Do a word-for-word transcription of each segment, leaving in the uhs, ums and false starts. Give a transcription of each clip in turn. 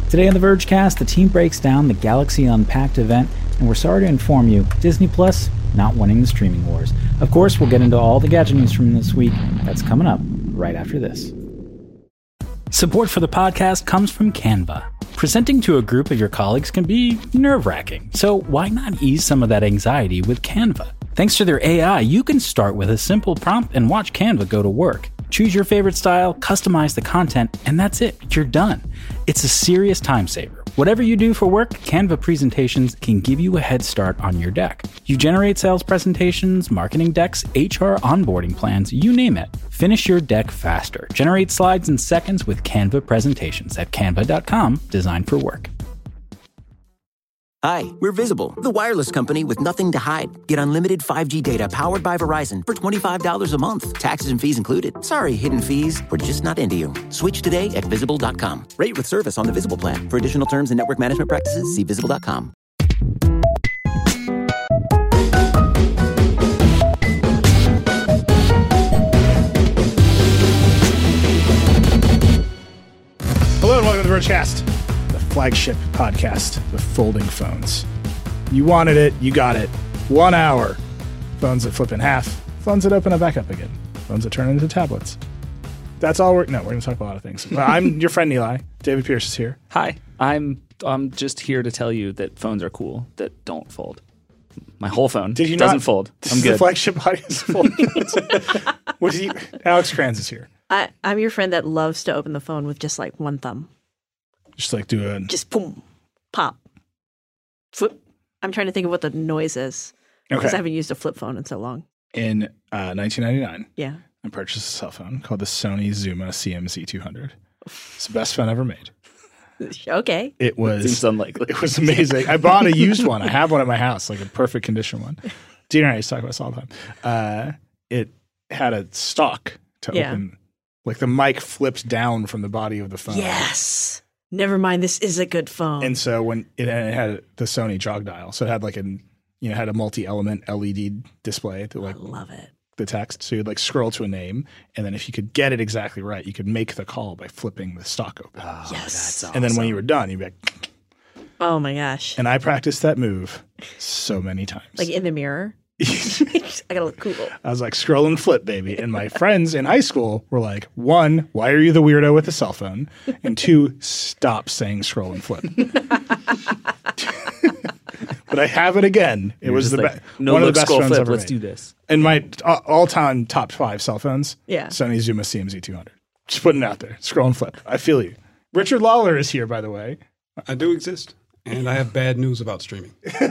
Today on the Vergecast, the team breaks down the Galaxy Unpacked event, and we're sorry to inform you, Disney Plus not winning the streaming wars. Of course, we'll get into all the gadget news from this week. That's coming up right after this. Support for the podcast comes from Canva. Presenting to a group of your colleagues can be nerve-wracking, so why not ease some of that anxiety with Canva? Thanks to their A I, you can start with a simple prompt and watch Canva go to work. Choose your favorite style, customize the content, and that's it. You're done. It's a serious time saver. Whatever you do for work, Canva presentations can give you a head start on your deck. You generate sales presentations, marketing decks, H R onboarding plans, you name it. Finish your deck faster. Generate slides in seconds with Canva presentations at canva dot com, designed for work. Hi, we're Visible, the wireless company with nothing to hide. Get unlimited five G data powered by Verizon for twenty-five dollars a month. Taxes and fees included. Sorry, hidden fees. We're just not into you. Switch today at visible dot com. Rate with service on the Visible plan. For additional terms and network management practices, see visible dot com. Hello and welcome to the Vergecast, the flagship podcast with folding phones. You wanted it, you got it. One hour. Phones that flip in half, phones that open up back up again, phones that turn into tablets. That's all we're... No, we're going to talk about a lot of things. Well, I'm your friend Eli. David Pierce is here. Hi. I'm I'm just here to tell you that phones are cool that don't fold. My whole phone Did you doesn't not, fold. This I'm is good. the flagship podcast folding. What do you, Alex Kranz is here. I, I'm your friend that loves to open the phone with just like one thumb. Just like do a... Just boom, pop, flip. I'm trying to think of what the noise is because Okay. I haven't used a flip phone in so long. In uh, nineteen ninety-nine, Yeah. I purchased a cell phone called the Sony Zuma C M Z two hundred. It's the best phone ever made. Okay. It was... Seems unlikely. It was amazing. I bought a used one. I have one at my house, like a perfect condition one. Dina and I used to talk about this all the time. Uh, it had a stalk to Yeah. open, like the mic flipped down from the body of the phone. Yes. Never mind. This is a good phone. And so when it, and it had the Sony jog dial, so it had like an, you know, had a multi-element L E D display that like I love it. the text. So you'd like scroll to a name, and then if you could get it exactly right, you could make the call by flipping the stalk open. Oh, Yes. that's awesome. And then when you were done, you'd be like, Oh my gosh. and I practiced that move so many times. Like in the mirror. I gotta look cool. I was like, scroll and flip, baby. And my friends in high school were like, one, why are you the weirdo with the cell phone? And two, stop saying scroll and flip. But I have it again. It You're was just the like, best. No one of look, the best scroll, phones flip. ever Let's made. do this. And my uh, all-time top five cell phones, Yeah. Sony Zuma C M Z two hundred. Just putting it out there. Scroll and flip. I feel you. Richard Lawler is here, by the way. I do exist, and I have bad news about streaming.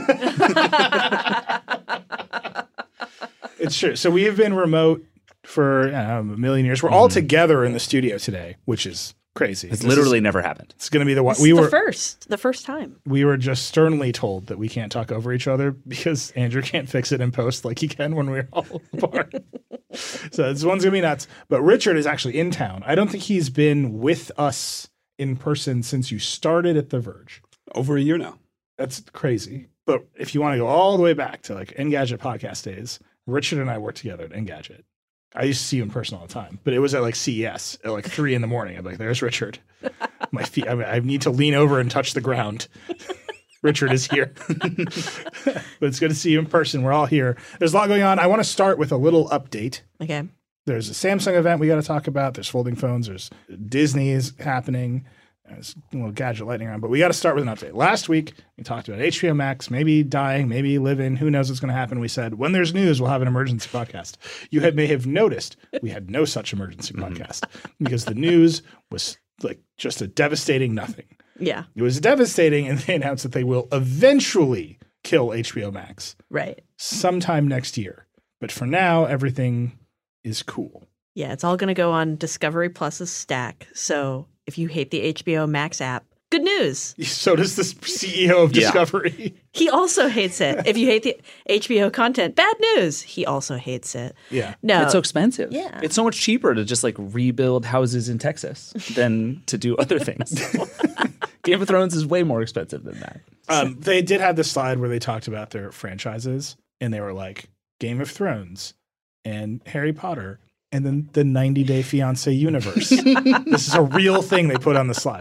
It's true. So we have been remote for I don't know, a million years. We're all together in the studio today, which is crazy. It's This literally is, never happened. it's going to be the one This we is were the first. The first time. we were just sternly told that we can't talk over each other because Andrew can't fix it in post like he can when we're all apart. So this one's gonna be nuts. But Richard is actually in town. I don't think he's been with us in person since you started at The Verge. Over a year now. That's crazy. But if you want to go all the way back to like Engadget podcast days, Richard and I worked together at Engadget. I used to see you in person all the time, but it was at like C E S at like three in the morning. I'm like, there's Richard. My feet, I, mean, I need to lean over and touch the ground. Richard is here. But it's good to see you in person. We're all here. There's a lot going on. I want to start with a little update. Okay. There's a Samsung event we got to talk about. There's folding phones. There's Disney is happening. There's a little gadget lightning around. But we got to start with an update. Last week, we talked about H B O Max, maybe dying, maybe living. Who knows what's going to happen? We said, when there's news, we'll have an emergency podcast. You had, may have noticed we had no such emergency podcast because the news was like just a devastating nothing. Yeah. It was devastating, and they announced that they will eventually kill H B O Max Right. sometime next year. But for now, everything is cool. Yeah. It's all going to go on Discovery Plus's stack. So if you hate the H B O Max app, good news. So does the C E O of Yeah. Discovery. He also hates it. If you hate the H B O content, bad news. He also hates it. Yeah. No. It's so expensive. Yeah. It's so much cheaper to just like rebuild houses in Texas than to do other things. Game of Thrones is way more expensive than that. Um, they did have this slide where they talked about their franchises, and they were like Game of Thrones and Harry Potter, and then the ninety Day Fiancé universe. This is a real thing they put on the slide.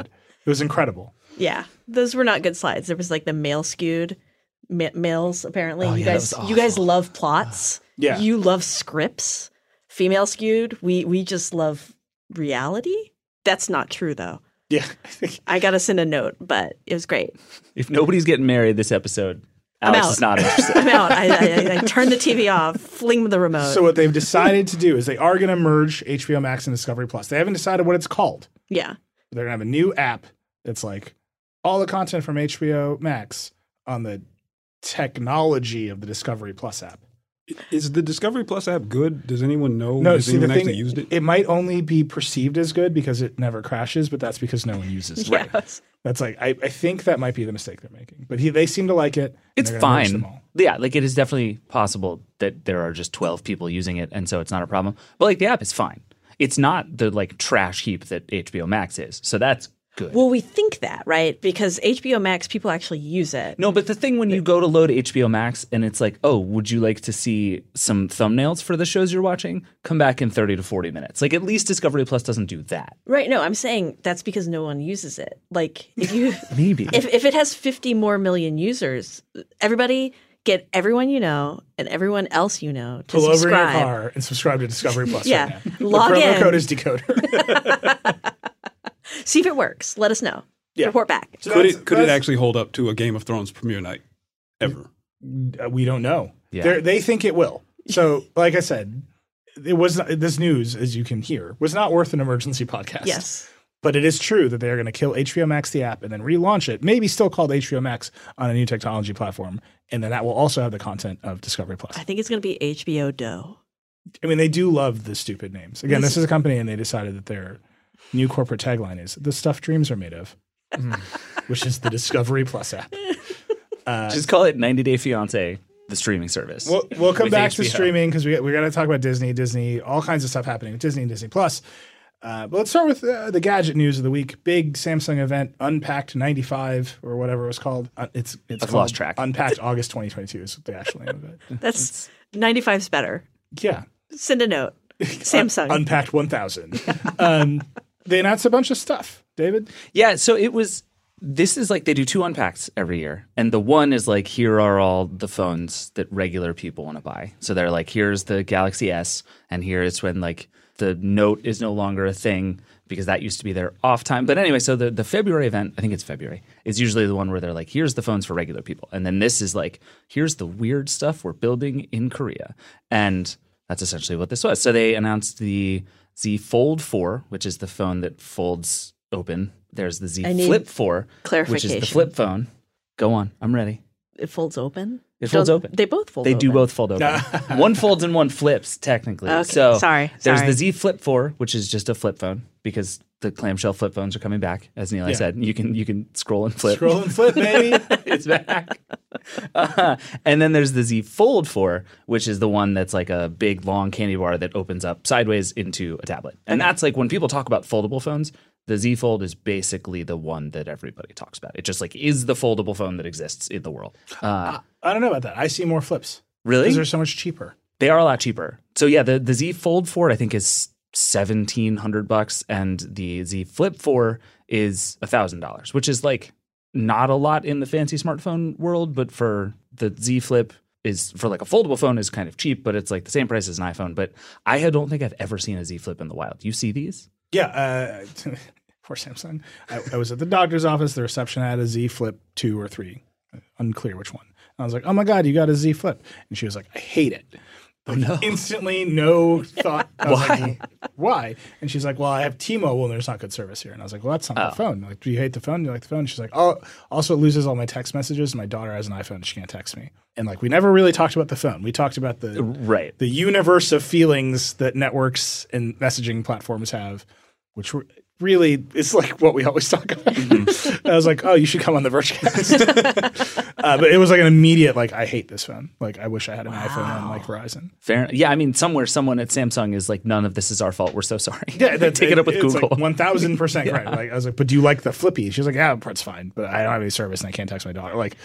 It was incredible. Yeah, those were not good slides. There was like the male skewed ma- males. Apparently, Oh, you yeah, that guys, was you guys awful. love plots. Yeah. you love scripts. Female skewed. We we just love reality. That's not true though. Yeah. I think I got to send a note, but it was great. If nobody's getting married this episode, Alex out. is not interested. I'm out. I, I, I turn the T V off, fling the remote. so. What they've decided to do is they are going to merge H B O Max and Discovery Plus. They haven't decided what it's called. yeah, They're going to have a new app that's like all the content from H B O Max on the technology of the Discovery Plus app. Is the Discovery Plus app good? Does anyone know? No, Has see, the anyone thing, actually used it? it might only be perceived as good because it never crashes, but that's because no one uses it. yeah. That's like, I, I think that might be the mistake they're making. But he, they seem to like it. and It's they're gonna merge fine. them all. Yeah, like it is definitely possible that there are just twelve people using it, and so it's not a problem. But like the app is fine. It's not the like trash heap that H B O Max is. So that's good. Well, we think that, right? Because H B O Max, people actually use it. No, but the thing when you go to load H B O Max and it's like, oh, would you like to see some thumbnails for the shows you're watching? Come back in thirty to forty minutes. Like at least Discovery Plus doesn't do that. Right. No, I'm saying that's because no one uses it. Like if you Maybe. if if it has fifty more million users, everybody get everyone you know and everyone else you know to Pull over in subscribe. your car and subscribe to Discovery Plus Yeah. right now. Log the promo in. code is Decoder. See if it works. Let us know. Yeah. Report back. So Could that's- it could it that's- actually hold up to a Game of Thrones premiere night ever? Uh, we don't know. Yeah. They're- They think it will. So, like I said, it was not, this news, as you can hear, was not worth an emergency podcast. Yes. But it is true that they're going to kill H B O Max, the app, and then relaunch it, maybe still called H B O Max on a new technology platform. And then that will also have the content of Discovery Plus. I think it's going to be H B O Doe. I mean, they do love the stupid names. Again, this is a company, and they decided that their new corporate tagline is "the stuff dreams are made of," which is the Discovery Plus app. Just call it ninety Day Fiancé, the streaming service. We'll, we'll come With back H B O. to streaming because we we got to talk about Disney, Disney, all kinds of stuff happening with Disney and Disney Plus. Uh, but let's start with uh, the gadget news of the week. Big Samsung event, Unpacked ninety-five or whatever it was called. Uh, it's it's I've called lost track. Unpacked August twenty twenty-two is the actual name of it. That's ninety-five's better. Yeah, Send a note. Samsung. Unpacked one thousand. um, they announced a bunch of stuff. David, Yeah, so it was. This is like they do two unpacks every year, and the one is like here are all the phones that regular people want to buy. So they're like, here's the Galaxy S, and here is when like the Note is no longer a thing because that used to be their off time. But anyway, so the the February event, I think it's February, is usually the one where they're like, here's the phones for regular people, and then this is like, here's the weird stuff we're building in Korea, and that's essentially what this was. So they announced the Z Fold four, which is the phone that folds open. There's the Z I need Flip four, which is the clarification. flip phone. Go on, I'm ready. It folds open? It folds Don't- open. They both fold They open. do both fold open. One folds and one flips, technically. Okay, So sorry, there's sorry. the Z Flip four, which is just a flip phone because the clamshell flip phones are coming back. As Neil Yeah. said, you can you can scroll and flip. scroll and flip, baby. It's back. Uh, and then there's the Z Fold four, which is the one that's like a big long candy bar that opens up sideways into a tablet. And that's like when people talk about foldable phones, the Z Fold is basically the one that everybody talks about. It just like is the foldable phone that exists in the world. Uh, I don't know about that. I see more flips. really? Because they're so much cheaper. They are a lot cheaper. So yeah, the, the Z Fold four I think is seventeen hundred bucks, and the Z Flip four is a thousand dollars, which is like not a lot in the fancy smartphone world, but for the Z Flip is for like a foldable phone is kind of cheap, but it's like the same price as an iPhone. But I don't think I've ever seen a Z Flip in the wild. You see these? Yeah. Uh, poor Samsung. I, I was at the doctor's office. The reception had a Z Flip two or three. Unclear which one. And I was like, oh my God, you got a Z Flip. And she was like, I hate it. Like, no. Instantly, no thought. I was Why? Like, why? And she's like, well, I have T-Mobile and there's not good service here. And I was like, well, that's not Oh. the phone. Like, do you hate the phone? Do you like the phone? She's like, oh, also it loses all my text messages. My daughter has an iPhone. She can't text me. And like, we never really talked about the phone. We talked about the Right. the universe of feelings that networks and messaging platforms have, which were, really is like what we always talk about. Mm-hmm. I was like, oh, you should come on the Vergecast. uh, but it was like an immediate, like, I hate this phone. Like, I wish I had an iPhone on like Verizon. Fair. Yeah, I mean, somewhere someone at Samsung is like, none of this is our fault. We're so sorry. Yeah, that, Take it up with it's Google. Like one thousand percent right. Like, I was like, but do you like the Flippy? She's like, yeah, it's fine, but I don't have any service and I can't text my daughter. Like,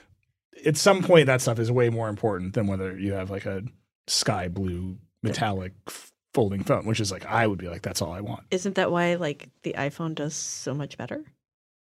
at some point, that stuff is way more important than whether you have like a sky blue metallic folding phone, which is like, I would be like, that's all I want. Isn't that why like the iPhone does so much better?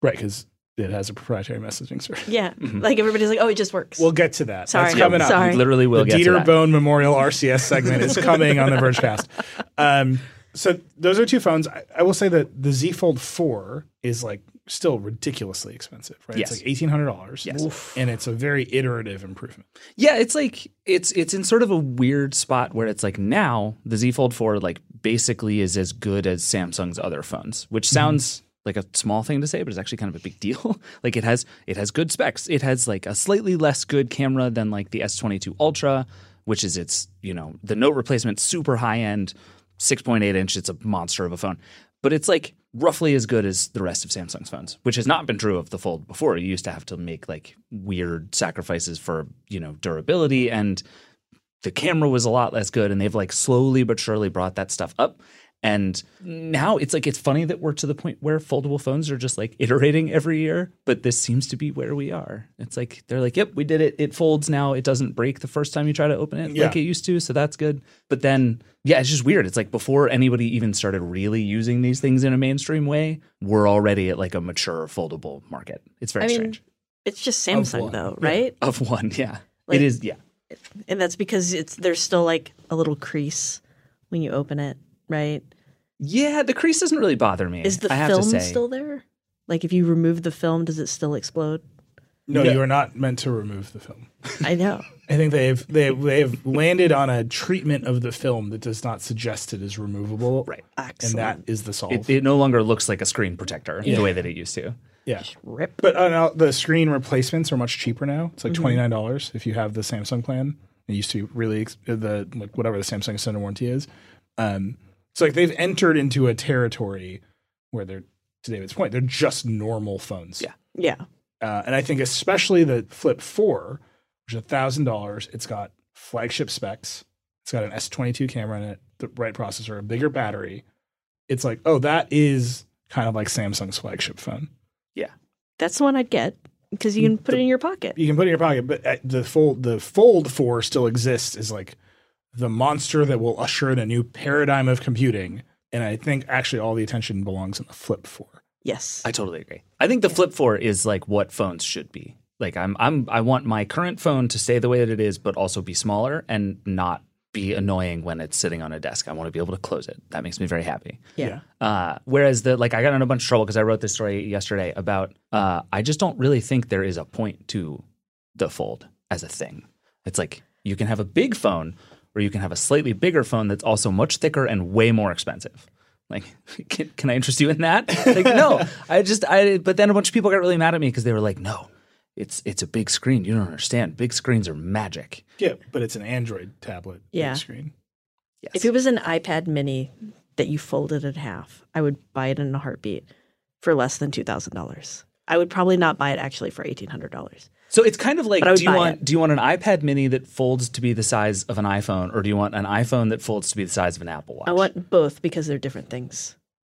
Right, because it has a proprietary messaging service. Yeah. Like everybody's like, oh, it just works. We'll get to that. Sorry. That's coming up. Sorry. We literally will the get to Dieter that. Bone Memorial R C S segment is coming on the Vergecast. Um, so those are two phones. I, I will say that the Z Fold four is like still ridiculously expensive, right? Yes. It's like eighteen hundred dollars. Yes. Oof. And it's a very iterative improvement. Yeah, it's like it's it's in sort of a weird spot where it's like now the Z Fold four like basically is as good as Samsung's other phones, which sounds like a small thing to say, but it's actually kind of a big deal. Like it has it has good specs. It has like a slightly less good camera than like the S twenty-two Ultra, which is its, you know, the Note replacement, super high end, six point eight inch. It's a monster of a phone. But it's like roughly as good as the rest of Samsung's phones, which has not been true of the Fold before. You used to have to make like weird sacrifices for, you know, durability, and the camera was a lot less good, and they've like slowly but surely brought that stuff up. And now it's like, it's funny that we're to the point where foldable phones are just like iterating every year, but this seems to be where we are. It's like, they're like, yep, we did it. It folds now. It doesn't break the first time you try to open it Yeah. like it used to. So that's good. But then, yeah, it's just weird. It's like before anybody even started really using these things in a mainstream way, we're already at like a mature foldable market. It's very I mean, strange. it's just Samsung one. though, right? Of one, yeah. Like- it is, yeah. And that's because it's there's still like a little crease when you open it, right? Yeah, the crease doesn't really bother me. Is the I have film to say. still there? Like if you remove the film, does it still explode? No, No. you are not meant to remove the film. I know. I think they've they've they've landed on a treatment of the film that does not suggest it is removable. Right. And Excellent. that is the solve. It, it no longer looks like a screen protector the way that it used to. yeah. Rip. But uh, now the screen replacements are much cheaper now. It's like Mm-hmm. twenty nine dollars if you have the Samsung plan. It used to be really ex- the like whatever the Samsung extended warranty is. Um, so like they've entered into a territory where they're, to David's point, they're just normal phones. Yeah. Yeah. Uh, and I think especially the Flip four, which is one thousand dollars, it's got flagship specs. It's got an S twenty-two camera in it, the right processor, a bigger battery. It's like, oh, that is kind of like Samsung's flagship phone. Yeah. That's the one I'd get because you can put it in your pocket. You can put it in your pocket, but uh, the Fold, the Fold four still exists as like the monster that will usher in a new paradigm of computing. And I think actually all the attention belongs in the Flip four. Yes. I totally agree. I think the Flip four is like what phones should be. Like I'm I'm I want my current phone to stay the way that it is, but also be smaller and not be annoying when it's sitting on a desk. I want to be able to close it. That makes me very happy. yeah. Uh, whereas the like I got in a bunch of trouble because I wrote this story yesterday about uh, I just don't really think there is a point to the Fold as a thing. It's like you can have a big phone or you can have a slightly bigger phone that's also much thicker and way more expensive. Like, can, can I interest you in that? Like, no, I just, I, but then a bunch of people got really mad at me because they were like, no, it's, it's a big screen. You don't understand. Big screens are magic. Yeah, but it's an Android tablet big Yeah. screen. Yes. If it was an iPad mini that you folded in half, I would buy it in a heartbeat for less than two thousand dollars. I would probably not buy it actually for eighteen hundred dollars. So it's kind of like, But I would do you buy want, it. do you want an iPad mini that folds to be the size of an iPhone, or do you want an iPhone that folds to be the size of an Apple Watch? I want both because they're different things.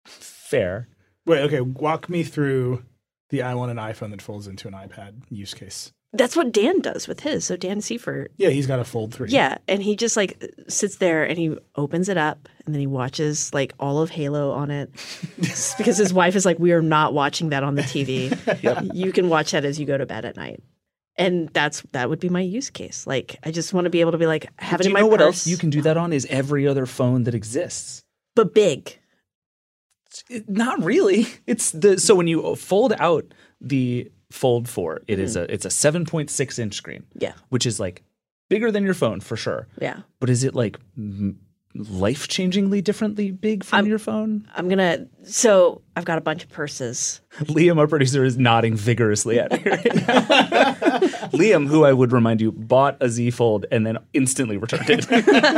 Fair. Wait, okay, walk me through the I want an iPhone that folds into an iPad use case. That's what Dan does with his. So Dan Seifert, Yeah, he's got a Fold three. yeah, and he just like sits there and he opens it up and then he watches like all of Halo on it because his wife is like, we are not watching that on the T V. You can watch that as you go to bed at night. And that's that would be my use case. Like I just want to be able to be like have it Do in you my know what purse, else you can do that on? Is every other phone that exists. but big. It- not really. It's the so when you fold out the Fold four, it is a it's a seven point six inch screen. Yeah. Which is like bigger than your phone for sure. Yeah. But is it like m- life-changingly differently big from your phone? I'm gonna. So I've got a bunch of purses. Liam, our producer, is nodding vigorously at me right now. Liam, who I would remind you, bought a Z Fold and then instantly returned it.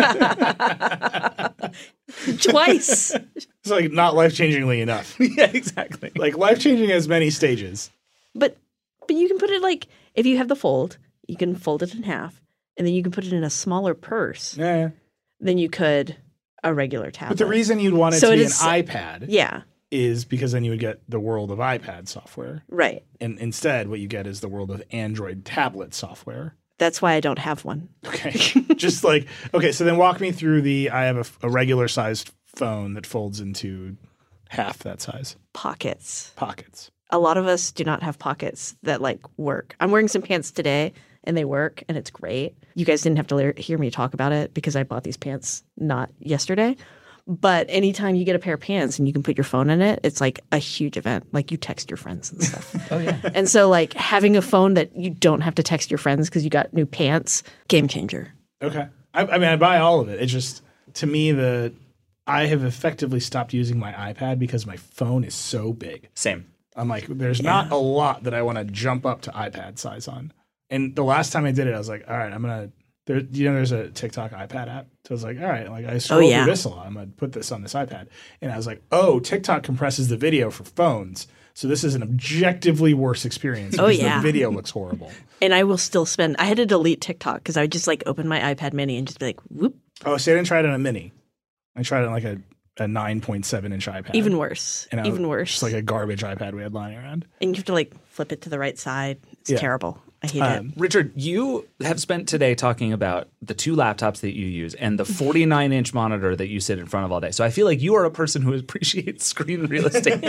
Twice. It's like not life changingly enough. Yeah, exactly. Like life changing has many stages. But but you can put it like if you have the fold, you can fold it in half, and then you can put it in a smaller purse Yeah. than you could a regular tablet. But the reason you'd want it So to it be is- an iPad yeah, is because then you would get the world of iPad software. right. And instead, what you get is the world of Android tablet software. That's why I don't have one. Okay. Just like, okay, so then walk me through the I have a, a regular sized phone that folds into half that size. Pockets. Pockets. A lot of us do not have pockets that like work. I'm wearing some pants today and they work and it's great. You guys didn't have to le- hear me talk about it because I bought these pants not yesterday. But anytime you get a pair of pants and you can put your phone in it, it's like a huge event. Like you text your friends and stuff. Oh, yeah. And so like having a phone that you don't have to text your friends because you got new pants, game changer. Okay. I, I mean, I buy all of it. It's just, to me, the I have effectively stopped using my iPad because my phone is so big. Same. I'm like, there's yeah. not a lot that I want to jump up to iPad size on. And the last time I did it, I was like, all right, I'm going to, there, you know, there's a TikTok iPad app. So I was like, all right, like I scroll oh, yeah. through this a lot. I'm going to put this on this iPad. And I was like, oh, TikTok compresses the video for phones. So this is an objectively worse experience because oh, yeah. the video looks horrible. And I will still spend, I had to delete TikTok because I would just like open my iPad mini and just be like, whoop. Oh, see, I didn't try it on a mini. I tried it on like a, a nine point seven inch iPad. Even worse. And I, Even worse. Just like a garbage iPad we had lying around. And you have to like flip it to the right side. It's yeah. terrible. I hate um, it. Richard, you have spent today talking about the two laptops that you use and the forty-nine inch monitor that you sit in front of all day. So I feel like you are a person who appreciates screen real estate.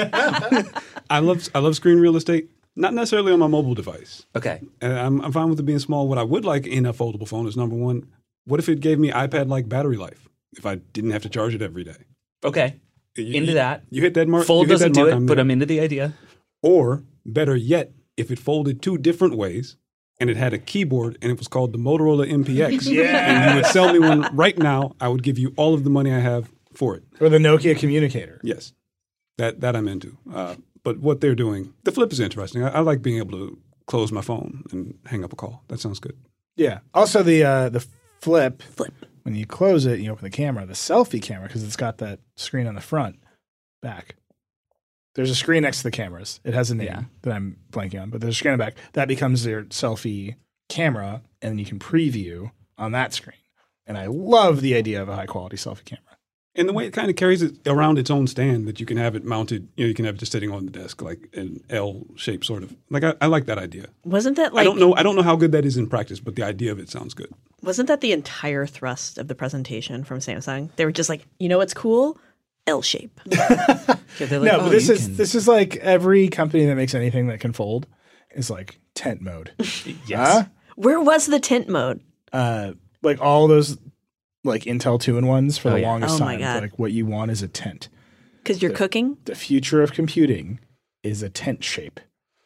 I love I love screen real estate, not necessarily on my mobile device. Okay. And I'm, I'm fine with it being small. What I would like in a foldable phone is, number one, what if it gave me iPad-like battery life if I didn't have to charge it every day? Okay. You, into you, that. You hit that mark. Fold doesn't mark, do it, I'm but there. I'm into the idea. Or, better yet, if it folded two different ways and it had a keyboard and it was called the Motorola M P X, yeah. and you would sell me one right now, I would give you all of the money I have for it. Or the Nokia communicator. Yes. That that I'm into. Uh, but what they're doing, the flip is interesting. I, I like being able to close my phone and hang up a call. That sounds good. Yeah. Also, the uh, the flip, Flip. when you close it and you open the camera, the selfie camera, because it's got that screen on the front, back. There's a screen next to the cameras. It has a name Yeah. that I'm blanking on, but there's a screen on the back. That becomes their selfie camera, and you can preview on that screen. And I love the idea of a high-quality selfie camera. And the way it kind of carries it around its own stand, that you can have it mounted, you know, you can have it just sitting on the desk, like an L shape sort of. Like I, I like that idea. Wasn't that like I don't know I don't know how good that is in practice, but the idea of it sounds good. Wasn't that the entire thrust of the presentation from Samsung? They were just like, you know what's cool? L shape. Yeah, they're like, no, oh, but this you is can- this is like every company that makes anything that can fold is like tent mode. Yes. Huh? Where was the tint mode? Uh, like all those like Intel two-in-ones for Oh, the yeah. longest Oh, my time. God. Like what you want is a tent. Because you're cooking? The future of computing is a tent shape.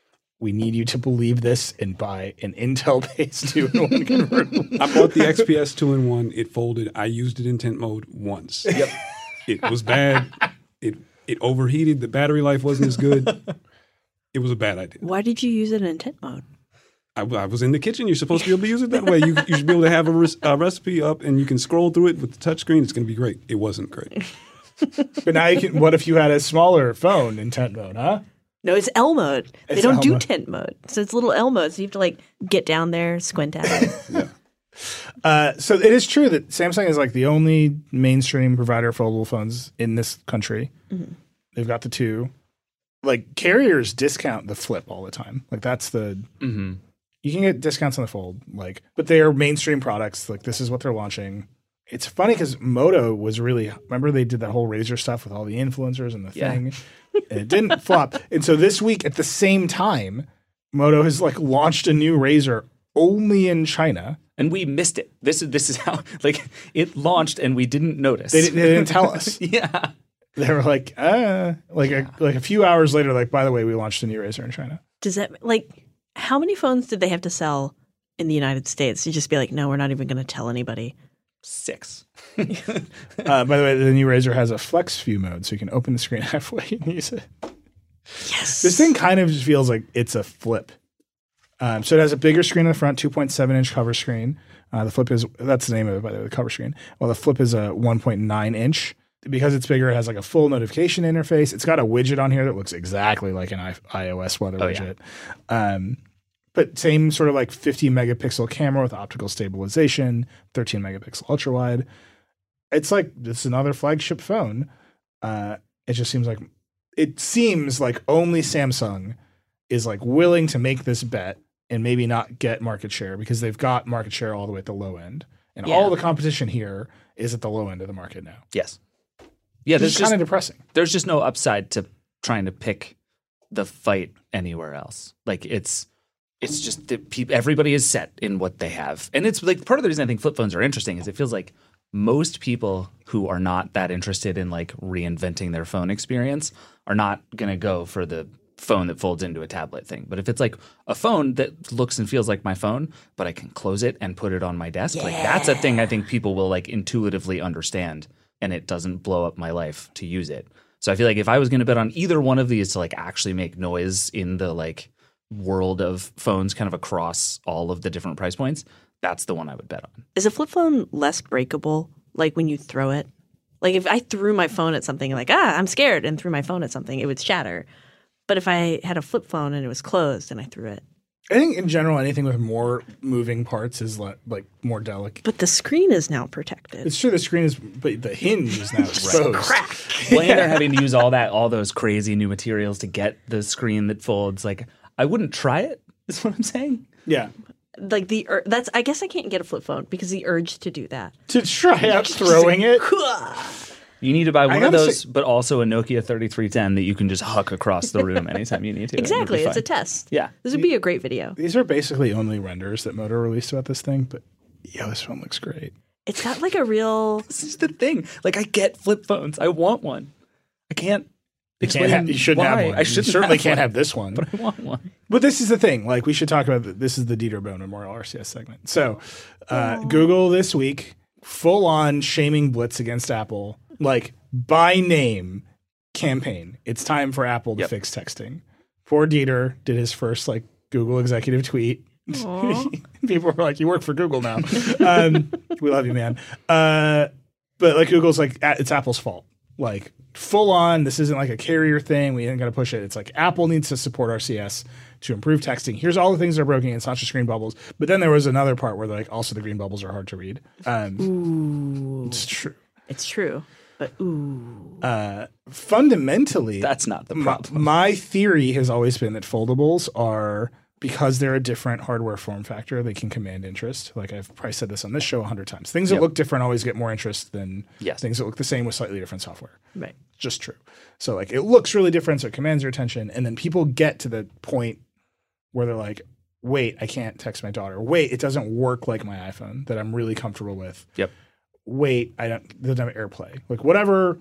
We need you to believe this and buy an Intel-based two-in-one convertible. I bought the X P S two in one. It folded. I used it in tent mode once. Yep. It was bad. It it overheated. The battery life wasn't as good. It was a bad idea. Why did you use it in tint mode? I, I was in the kitchen. You're supposed to be able to use it that way. You, you should be able to have a, res- a recipe up and you can scroll through it with the touchscreen. It's going to be great. It wasn't great. But now you can. What if you had a smaller phone in tent mode? Huh? No, it's L mode. They It's don't L do mode. tint mode. So it's little L mode. So you have to like get down there, squint at it. Yeah. Uh, so it is true that Samsung is like the only mainstream provider of foldable phones in this country. Mm-hmm. They've got the two. Like carriers discount the Flip all the time. Like that's the Mm-hmm. you can get discounts on the Fold. Like, but they are mainstream products. Like this is what they're launching. It's funny because Moto was really remember they did that whole Razer stuff with all the influencers and the Yeah. thing, and it didn't flop. And so this week at the same time, Moto has like launched a new Razer only in China. And we missed it. This is this is how like it launched and we didn't notice. They, didn't- they didn't tell us. yeah. They were like, uh, like a, like a few hours later, like, by the way, we launched a new Razer in China. Does that like how many phones did they have to sell in the United States to just be like, no, we're not even going to tell anybody? Six. Uh, by the way, the new Razer has a flex view mode, so you can open the screen halfway and use it. Yes. This thing kind of just feels like it's a Flip. Um, so it has a bigger screen in the front, two point seven inch cover screen. Uh, the Flip is, that's the name of it, by the way, the cover screen. Well, the Flip is a one point nine inch. Because it's bigger, it has like a full notification interface. It's got a widget on here that looks exactly like an I- iOS weather Oh, widget. Um, but same sort of like fifty megapixel camera with optical stabilization, thirteen megapixel ultra wide. It's like it's another flagship phone. Uh, it just seems like it seems like only Samsung is like willing to make this bet and maybe not get market share because they've got market share all the way at the low end, and Yeah. all the competition here is at the low end of the market now. Yes. Yeah, there's It's just kind of depressing. there's just no upside to trying to pick the fight anywhere else. Like it's it's just that people, everybody is set in what they have. And it's like part of the reason I think flip phones are interesting is it feels like most people who are not that interested in like reinventing their phone experience are not going to go for the phone that folds into a tablet thing. But if it's like a phone that looks and feels like my phone, but I can close it and put it on my desk, yeah. like that's a thing I think people will like intuitively understand, and it doesn't blow up my life to use it. So I feel like if I was going to bet on either one of these to like actually make noise in the like world of phones kind of across all of the different price points, that's the one I would bet on. Is a flip phone less breakable, like when you throw it? Like if I threw my phone at something like, ah, I'm scared, and threw my phone at something, it would shatter. But if I had a flip phone and it was closed and I threw it. I think in general, anything with more moving parts is le- like more delicate. But the screen is now protected. It's true the screen is, but the hinge is now exposed. Crack. Well, and they're having to use all that, all those crazy new materials to get the screen that folds. Like, I wouldn't try it, is what I'm saying. Yeah. Like the ur- that's I guess I can't get a flip phone because the urge to do that. To try out throwing it. You need to buy one of those, say- but also a Nokia thirty-three ten that you can just huck across the room anytime you need to. Exactly. It's It's a test. Yeah. This would be a great video. These are basically only renders that Moto released about this thing, but yo, this phone looks great. It's got like a real This is the thing. Like, I get flip phones. I want one. I can't You, explain can't ha- you shouldn't why. have one. I shouldn't you certainly have can't one, have this one. but I want one. But this is the thing. Like, we should talk about th- this is the Dieter Bohn Memorial R C S segment. So, uh, Google this week, full on shaming blitz against Apple, like by name campaign. It's time for Apple to Yep. fix texting. Poor Dieter did his first like Google executive tweet. People were like, "You work for Google now." um, we love you, man. Uh, but like Google's like, it's Apple's fault. Like full on, this isn't like a carrier thing. We ain't gonna push it. It's like Apple needs to support R C S to improve texting. Here's all the things that are broken. It's not just green bubbles. But then there was another part where they're like, also the green bubbles are hard to read. Um, ooh. it's true. It's true. But ooh. Uh, fundamentally, That's not the my, problem. my theory has always been that foldables are, because they're a different hardware form factor, they can command interest. Like I've probably said this on this show a hundred times. Things that Yep. look different always get more interest than Yes. things that look the same with slightly different software. Right. Just true. So like it looks really different, so it commands your attention. And then people get to the point where they're like, wait, I can't text my daughter. Wait, it doesn't work like my iPhone that I'm really comfortable with. Yep. Wait, I don't, it doesn't have AirPlay. Like whatever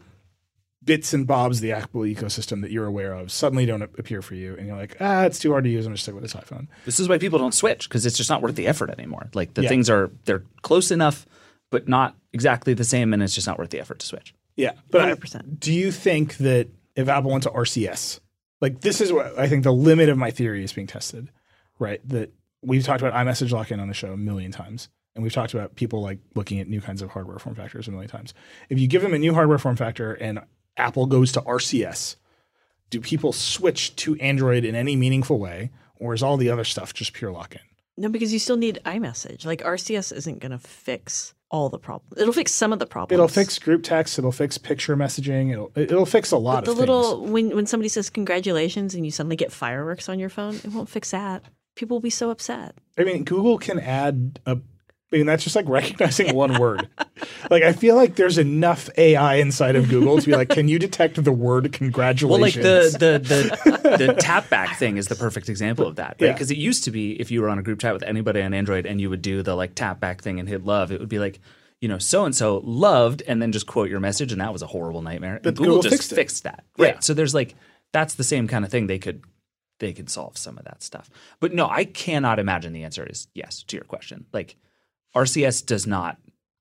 bits and bobs of the Apple ecosystem that you're aware of suddenly don't appear for you. And you're like, ah, it's too hard to use. I'm just stick with this iPhone. This is why people don't switch, because it's just not worth the effort anymore. Like the Yeah. things are, they're close enough, but not exactly the same, and it's just not worth the effort to switch. Yeah. But one I- hundred percent. do you think that if Apple went to R C S, like this is what I think the limit of my theory is being tested, right? That we've talked about iMessage lock-in on the show a million times. And we've talked about people like looking at new kinds of hardware form factors a million times. If you give them a new hardware form factor and Apple goes to R C S, do people switch to Android in any meaningful way? Or is all the other stuff just pure lock-in? No, because you still need iMessage. Like R C S isn't going to fix all the problems. It'll fix some of the problems. It'll fix group text. It'll fix picture messaging. It'll it'll fix a lot the of little things. when when somebody says congratulations and you suddenly get fireworks on your phone, it won't fix that. People will be so upset. I mean, Google can add a. I mean, that's just like recognizing one word. Like, I feel like there's enough A I inside of Google to be like, can you detect the word congratulations? Well, like the the the, the tap back thing is the perfect example of that, right? Yeah. Because it used to be if you were on a group chat with anybody on Android and you would do the like tap back thing and hit love, it would be like, you know, so and so loved, and then just quote your message, and that was a horrible nightmare. But And Google, Google just fixed it. fixed that, right? Yeah. So there's like that's the same kind of thing. They could they could solve some of that stuff, but no, I cannot imagine the answer is yes to your question. Like R C S does not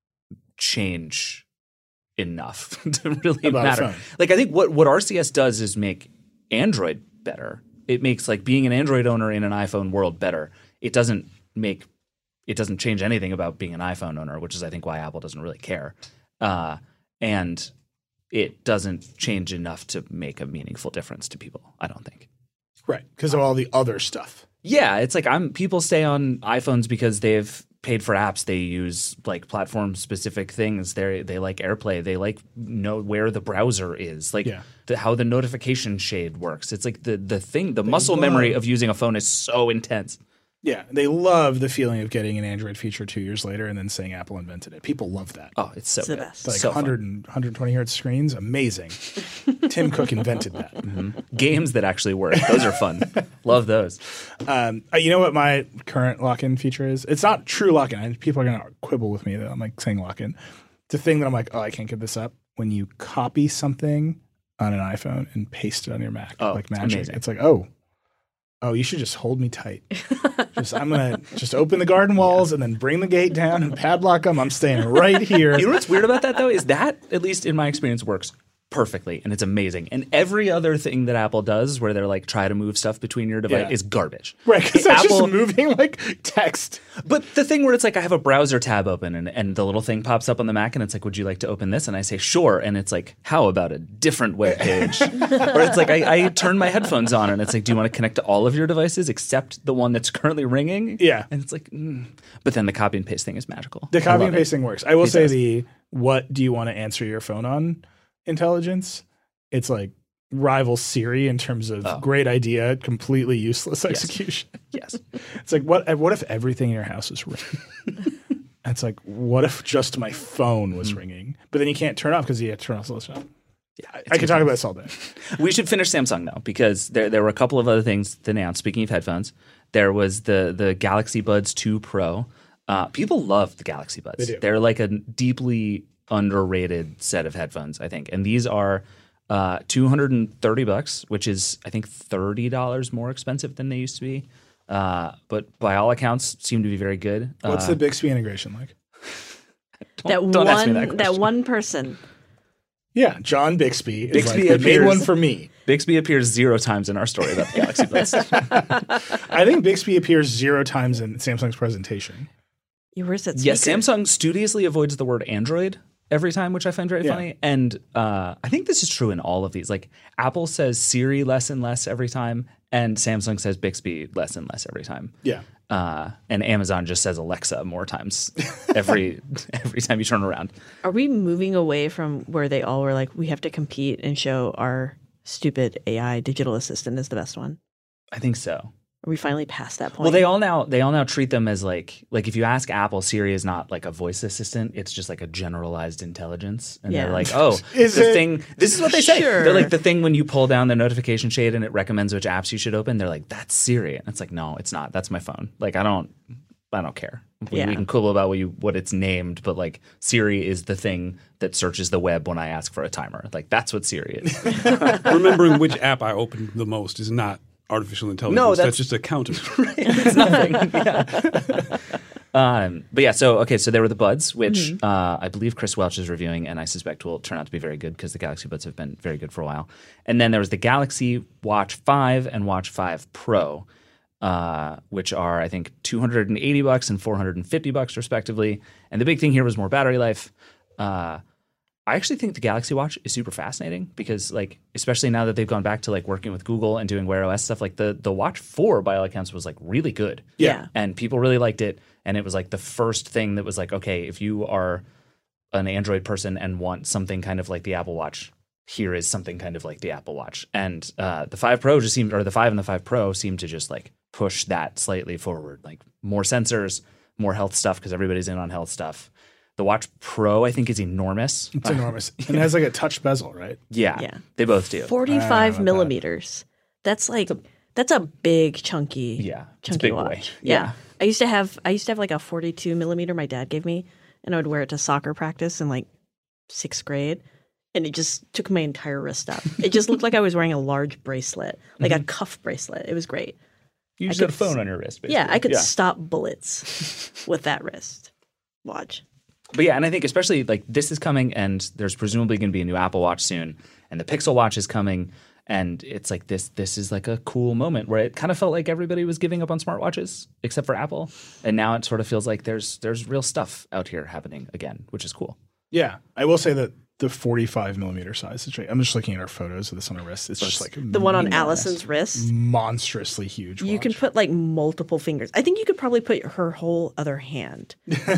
change enough to really About a matter. phone. Like I think what, what R C S does is make Android better. It makes like being an Android owner in an iPhone world better. It doesn't make it doesn't change anything about being an iPhone owner, which is I think why Apple doesn't really care. Uh, and it doesn't change enough to make a meaningful difference to people, I don't think. right, because of all the other stuff. Yeah, it's like I'm people stay on iPhones because they've paid for apps. They use like platform specific things. They they like AirPlay. They like know where the browser is. Like Yeah. the, how the notification shade works. It's like the the thing. The muscle memory of using a phone is so intense Yeah, they love the feeling of getting an Android feature two years later and then saying Apple invented it. People love that. Oh, it's so It's the good. best. Like so one hundred and one hundred twenty hertz screens, amazing. Tim Cook invented that. fun. Games that actually work. Those are fun. Love those. Um, uh, you know what my current lock-in feature is? It's not true lock-in. I- People are going to quibble with me that I'm like saying lock-in. The thing that I'm like, oh, I can't give this up. When you copy something on an iPhone and paste it on your Mac, Oh, like it's magic. amazing. It's like, oh, oh, you should just hold me tight. just I'm gonna just open the garden walls and then bring the gate down and padlock them. I'm staying right here. You know what's weird about that though is that, at least in my experience, works perfectly and it's amazing. And every other thing that Apple does where they're like try to move stuff between your device Yeah. is garbage. Right, because that's Apple- just moving like text. But the thing where it's like I have a browser tab open and, and the little thing pops up on the Mac and it's like, would you like to open this? And I say, sure. And it's like, how about a different web page? Or it's like I, I turn my headphones on and it's like, do you want to connect to all of your devices except the one that's currently ringing? Yeah. And it's like, mm. But then the copy and paste thing is magical. The I copy love and it. pasting works. I will It say does. the what do you want to answer your phone on intelligence? It's like rivals Siri in terms of Oh. great idea, completely useless execution. Yes. It's like what what if everything in your house was ringing? It's like what if just my phone was ringing? But then you can't turn off because you have to turn off all the stuff. Yeah, I could talk about this all day. We should finish Samsung though, because there there were a couple of other things to announce. Speaking of headphones, there was the the Galaxy Buds two Pro. Uh, people love the Galaxy Buds. They do. They're like a deeply underrated set of headphones, I think. And these are uh, two hundred thirty bucks, which is I think thirty dollars more expensive than they used to be. Uh, but by all accounts, seem to be very good. What's uh, the Bixby integration like? That don't ask me one, that that, question. one person. Yeah, John Bixby. Is Bixby like, they made appears- one for me. Bixby appears zero times in our story about the Galaxy Buds. I think Bixby appears zero times in Samsung's presentation. You where's that Yeah, speaker? Samsung studiously avoids the word Android every time, which I find very Yeah. funny. And uh, I think this is true in all of these. Like Apple says Siri less and less every time, and Samsung says Bixby less and less every time. Yeah. Uh, and Amazon just says Alexa more times every every time you turn around. Are we moving away from where they all were like, we have to compete and show our stupid A I digital assistant is the best one? I think so. Are we finally past that point? Well, they all now they all now treat them as like like if you ask Apple, Siri is not like a voice assistant; it's just like a generalized intelligence. And Yeah. they're like, oh, Is the it? thing. This is what they say. Sure. They're like the thing when you pull down the notification shade and it recommends which apps you should open. They're like, that's Siri, and it's like, no, it's not. That's my phone. Like I don't, I don't care. We, Yeah. we can quibble about what you what it's named, but like Siri is the thing that searches the web when I ask for a timer. Like that's what Siri is. Remembering which app I opened the most is not artificial intelligence. No, that's, that's- just a counter. It's nothing. Yeah. um, but yeah, so okay, so there were the Buds, which uh, I believe Chris Welch is reviewing, and I suspect will turn out to be very good because the Galaxy Buds have been very good for a while. And then there was the Galaxy Watch five and Watch five Pro, uh, which are I think two hundred eighty bucks and four hundred fifty bucks respectively. And the big thing here was more battery life. Uh, I actually think the Galaxy Watch is super fascinating because, like, especially now that they've gone back to like working with Google and doing Wear O S stuff, like the the Watch four by all accounts was like really good. Yeah. And people really liked it. And it was like the first thing that was like, okay, if you are an Android person and want something kind of like the Apple Watch, here is something kind of like the Apple Watch. And uh, the five Pro just seemed, or the five and the five Pro seemed to just like push that slightly forward, like more sensors, more health stuff because everybody's in on health stuff. The Watch Pro, I think, is enormous. It's enormous. And it has like a touch bezel, right? Yeah, Yeah. they both do. forty-five millimeters. That's like that's a big chunky. Yeah, it's a chunky big boy. watch. Yeah. Yeah. I used to have I used to have like a forty-two millimeter. My dad gave me, and I would wear it to soccer practice in like sixth grade, and it just took my entire wrist up. It just looked like I was wearing a large bracelet, like a cuff bracelet. It was great. You I just had a could phone s- on your wrist, basically. Yeah, I could stop bullets with that wrist watch. But yeah, and I think especially like this is coming, and there's presumably going to be a new Apple Watch soon, and the Pixel Watch is coming, and it's like this. This is like a cool moment where it kind of felt like everybody was giving up on smartwatches except for Apple, and now it sort of feels like there's there's real stuff out here happening again, which is cool. Yeah. I will say that the forty-five millimeter size is I'm just looking at our photos of this on our wrist. It's just like The one on Allison's wrist. monstrously huge. You can watch. put like multiple fingers. I think you could probably put her whole other hand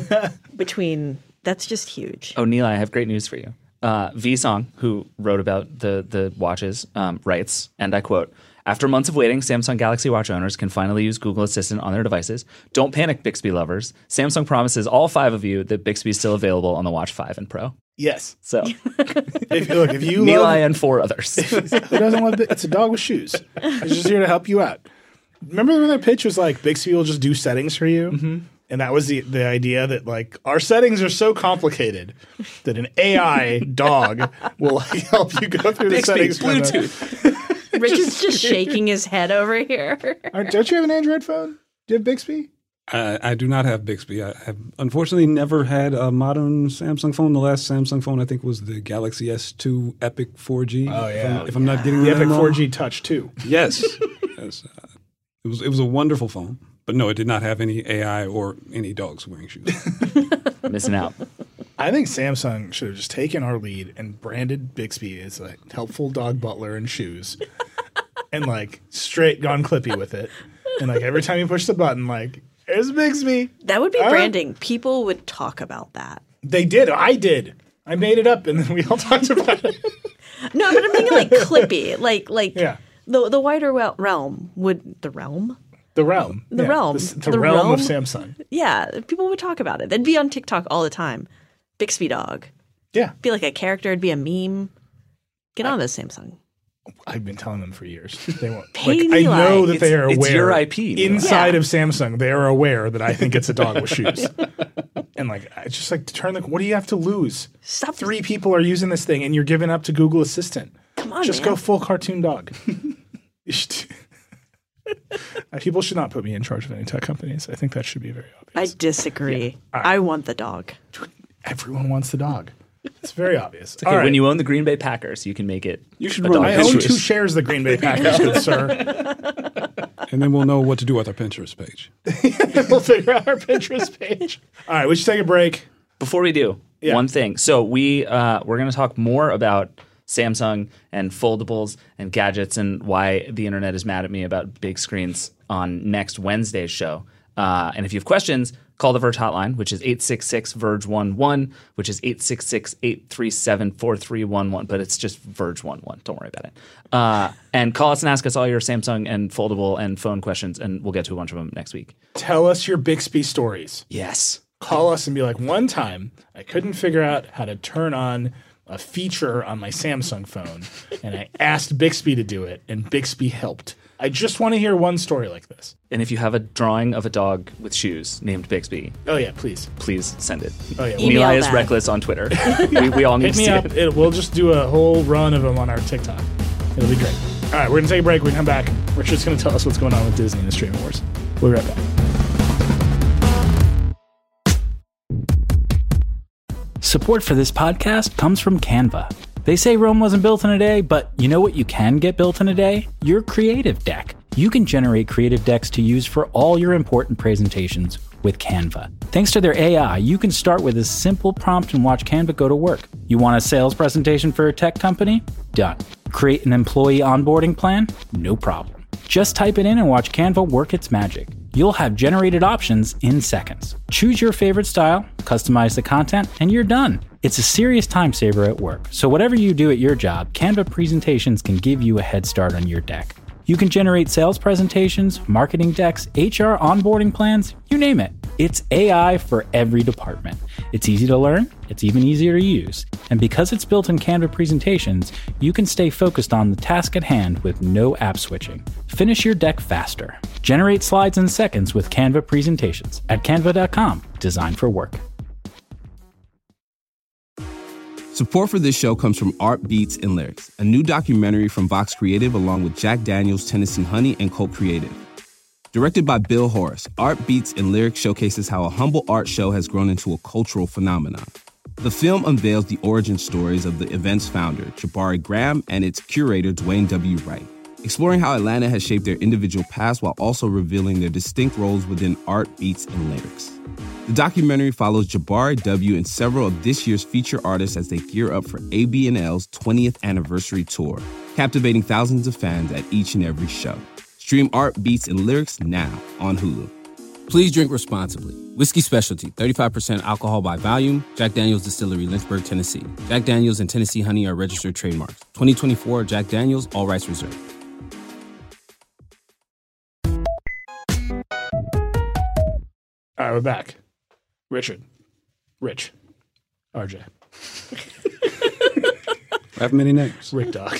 between. That's just huge. Oh, Neil, I have great news for you. Uh, V Song, who wrote about the the watches, um, writes, and I quote: After months of waiting, Samsung Galaxy Watch owners can finally use Google Assistant on their devices. Don't panic, Bixby lovers. Samsung promises all five of you that Bixby is still available on the Watch five and Pro. Yes. So, if, look, if you Nilay love, and four others. who doesn't love it? It's a dog with shoes. It's just here to help you out. Remember when their pitch was like, Bixby will just do settings for you? Mm-hmm. And that was the, the idea that, like, our settings are so complicated that an A I dog will help you go through the Bixby, settings. Bluetooth. Richard's just shaking his head over here. Right, don't you have an Android phone? Do you have Bixby? I, I do not have Bixby. I have unfortunately never had a modern Samsung phone. The last Samsung phone I think was the Galaxy S two Epic four G. Oh, yeah. If I'm, if I'm not getting The that Epic wrong. four G Touch two. Yes. yes. Uh, it was it was a wonderful phone. But no, it did not have any A I or any dogs wearing shoes. Missing out. I think Samsung should have just taken our lead and branded Bixby as a helpful dog butler in shoes and, like, straight gone Clippy with it. And, like, every time you push the button, like, there's Bixby. That would be All right. branding. People would talk about that. They did. I did. I made it up, and then we all talked about it. No, but I'm thinking like Clippy, like like Yeah. the the wider wel- realm would the realm. The realm. The Yeah. realm. The, the The realm, of realm. Samsung. Yeah, people would talk about it. They'd be on TikTok all the time. Bixby dog. Yeah. Be like a character. It'd be a meme. Get on this, Samsung. I've been telling them for years. They won't. Pain Like, I Eli. know that they It's- are it's aware. your I P, Eli. Inside Yeah. of Samsung, they are aware that I think it's a dog with shoes. And, like, I just like to turn the. What do you have to lose? Stop. Three people are using this thing, and you're giving up to Google Assistant. Come on, Just man. go full cartoon dog. You should- Uh, People should not put me in charge of any tech companies. I think that should be very I obvious. disagree. right. I want the dog. Everyone wants the dog. It's very obvious. Okay, All right. when you own the Green Bay Packers, you can make it. You should a run dog I a own with two shoes. shares of the Green Bay Packers, good sir. And then we'll know what to do with our Pinterest page. We'll figure out our Pinterest page. All right, we should take a break. Before we do, Yeah. one thing. So we uh, we're going to talk more about Samsung and foldables and gadgets and why the internet is mad at me about big screens on next Wednesday's show. Uh, and if you have questions, call the Verge hotline, which is eight six six, Verge one one, which is eight six six, eight three seven, four three one one. But it's just Verge one one. Don't worry about it. Uh, and call us and ask us all your Samsung and foldable and phone questions, and we'll get to a bunch of them next week. Tell us your Bixby stories. Yes. Call us and be like, one time I couldn't figure out how to turn on a feature on my Samsung phone, and I asked Bixby to do it, and Bixby helped. I just want to hear one story like this. And if you have a drawing of a dog with shoes named Bixby, Oh, yeah, please. please send it. Oh, yeah. Email Eli is that. reckless on Twitter. we, we all need Hit to me see up. it. It, we'll just do a whole run of them on our TikTok. It'll be great. All right, we're going to take a break. We're going to come back. Richard's going to tell us what's going on with Disney and the streaming wars. We'll be right back. Support for this podcast comes from Canva. They say Rome wasn't built in a day, but you know what you can get built in a day? Your creative deck. You can generate creative decks to use for all your important presentations with Canva. Thanks to their A I, you can start with a simple prompt and watch Canva go to work. You want a sales presentation for a tech company? Done. Create an employee onboarding plan? No problem. Just type it in and watch Canva work its magic. You'll have generated options in seconds. Choose your favorite style, customize the content, and you're done. It's a serious time saver at work, so whatever you do at your job, Canva presentations can give you a head start on your deck. You can generate sales presentations, marketing decks, H R onboarding plans, you name it. It's A I for every department. It's easy to learn, it's even easier to use. And because it's built in Canva presentations, you can stay focused on the task at hand with no app switching. Finish your deck faster. Generate slides in seconds with Canva presentations at canva dot com, designed for work. Support for this show comes from Art Beats and Lyrics, a new documentary from Vox Creative along with Jack Daniels, Tennessee Honey, and Colt Creative. Directed by Bill Horace, Art Beats and Lyrics showcases how a humble art show has grown into a cultural phenomenon. The film unveils the origin stories of the event's founder, Jabari Graham, and its curator, Dwayne W. Wright, exploring how Atlanta has shaped their individual paths while also revealing their distinct roles within art, beats, and lyrics. The documentary follows Jabari W. and several of this year's feature artists as they gear up for A B and L's twentieth anniversary tour, captivating thousands of fans at each and every show. Stream Art, Beats, and Lyrics now on Hulu. Please drink responsibly. Whiskey Specialty, thirty-five percent alcohol by volume. Jack Daniels Distillery, Lynchburg, Tennessee. Jack Daniels and Tennessee Honey are registered trademarks. twenty twenty-four Jack Daniels, all rights reserved. All right, we're back. Richard. Rich. R J. I have many names. Rick Dog.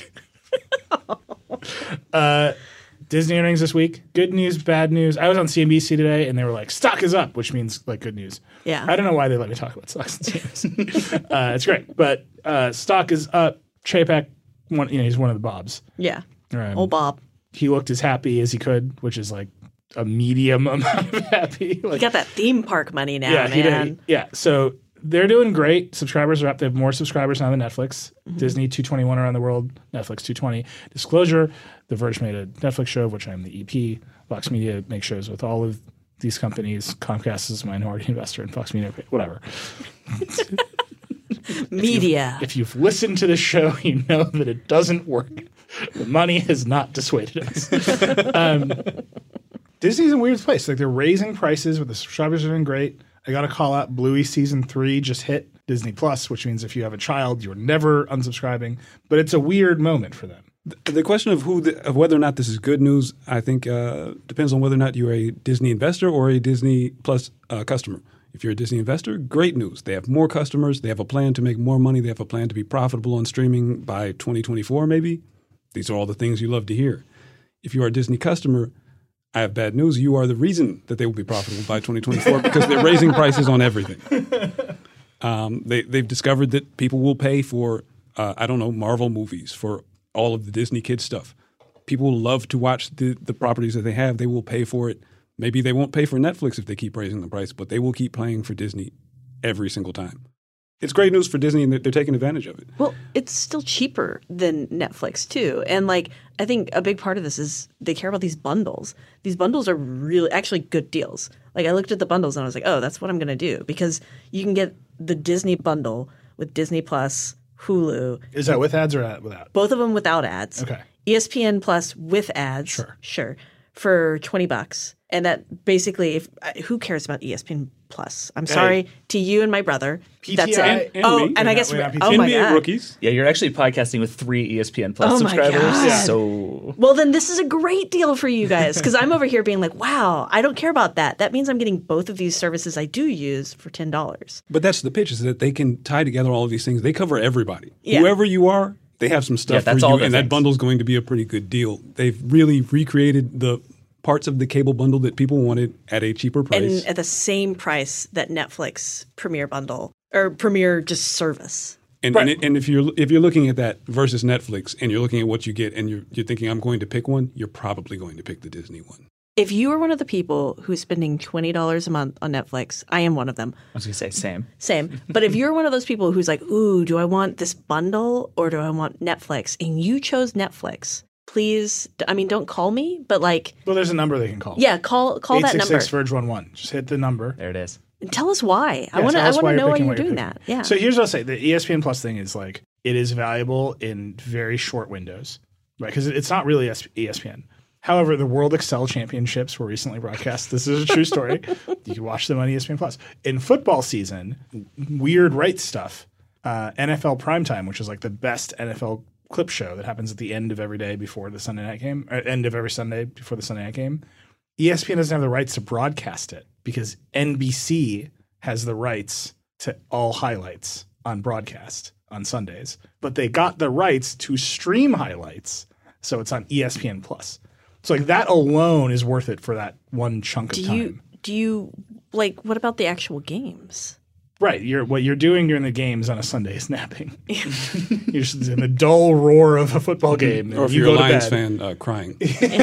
uh, Disney earnings this week. Good news, bad news. I was on C N B C today, and they were like, stock is up, which means like good news. Yeah. I don't know why they let me talk about stocks on C N B C. uh, it's great. But uh, stock is up. Chapek, one, you know, he's one of the Bobs. Yeah. Um, Old Bob. He looked as happy as he could, which is like a medium amount of happy. Like, You got that theme park money now, yeah, he man. did. Yeah, so they're doing great. Subscribers are up. They have more subscribers now than Netflix. Mm-hmm. Disney two twenty-one around the world. Netflix two twenty. Disclosure: The Verge made a Netflix show, of which I'm the E P. Fox Media makes shows with all of these companies. Comcast is a minority investor in Fox Media. Whatever. Media. If you've listened to this show, you know that it doesn't work. The money has not dissuaded us. um, Disney's in a weird place. Like they're raising prices, but the subscribers are doing great. I got to call out Bluey season three just hit Disney Plus, which means if you have a child, you're never unsubscribing. But it's a weird moment for them. The question of who, the, of whether or not this is good news, I think uh, depends on whether or not you're a Disney investor or a Disney Plus uh, customer. If you're a Disney investor, great news. They have more customers. They have a plan to make more money. They have a plan to be profitable on streaming by twenty twenty-four, maybe. These are all the things you love to hear. If you are a Disney customer, I have bad news. You are the reason that they will be profitable by twenty twenty-four because they're raising prices on everything. Um, they, they've discovered that people will pay for, uh, I don't know, Marvel movies, for all of the Disney kids stuff. People will love to watch the, the properties that they have. They will pay for it. Maybe they won't pay for Netflix if they keep raising the price, but they will keep paying for Disney every single time. It's great news for Disney, and they're, they're taking advantage of it. Well, it's still cheaper than Netflix, too. And, like, I think a big part of this is they care about these bundles. These bundles are really actually good deals. Like, I looked at the bundles, and I was like, oh, that's what I'm going to do. Because you can get the Disney bundle with Disney Plus, Hulu. Is that with ads or without? Both of them without ads. Okay. E S P N Plus with ads. Sure. Sure. For twenty bucks. And that basically, if who cares about E S P N Plus? I'm sorry to you and my brother. P T I That's it. and oh, me. and I We're guess not- we're not oh P T I. my N B A god. rookies. Yeah, you're actually podcasting with three E S P N Plus Oh my subscribers. God. Yeah. So Well, then this is a great deal for you guys because I'm over here being like, wow, I don't care about that. That means I'm getting both of these services I do use for ten dollars. But that's the pitch, is that they can tie together all of these things. They cover everybody. Yeah. Whoever you are, they have some stuff Yeah, that's for all you, the and things. that bundle's going to be a pretty good deal. They've really recreated the parts of the cable bundle that people wanted at a cheaper price. And at the same price that Netflix Premier Bundle or Premier just service. And, and, it, and if you're if you're looking at that versus Netflix, and you're looking at what you get, and you're you're thinking I'm going to pick one, you're probably going to pick the Disney one. If you are one of the people who's spending twenty dollars a month on Netflix, I am one of them. I was gonna say same. Same. But if you're one of those people who's like, ooh, do I want this bundle or do I want Netflix? And you chose Netflix, please, I mean, don't call me, but like, Well, there's a number they can call. yeah, call call that number. eight six six Verge eleven. Just hit the number. There it is. And tell us why. I Yeah, want to tell I us want to know why picking you're what doing picking. that. Yeah. So here's what I'll say. The E S P N Plus thing is like, it is valuable in very short windows, right? Because it's not really E S P N. However, the World Excel Championships were recently broadcast. This is a true story. You can watch them on E S P N Plus. In football season, weird rights stuff, uh, N F L Primetime, which is like the best N F L clip show that happens at the end of every day before the Sunday night game, or end of every Sunday before the Sunday night game. E S P N doesn't have the rights to broadcast it because N B C has the rights to all highlights on broadcast on Sundays, but they got the rights to stream highlights, so it's on E S P N Plus. So like that alone is worth it for that one chunk of do time. you do you like what about the actual games? Right, you're what you're doing during the games on a Sunday is napping. You're just in the dull roar of a football game, and Or if you you're go a Lions to bed. fan, uh, crying.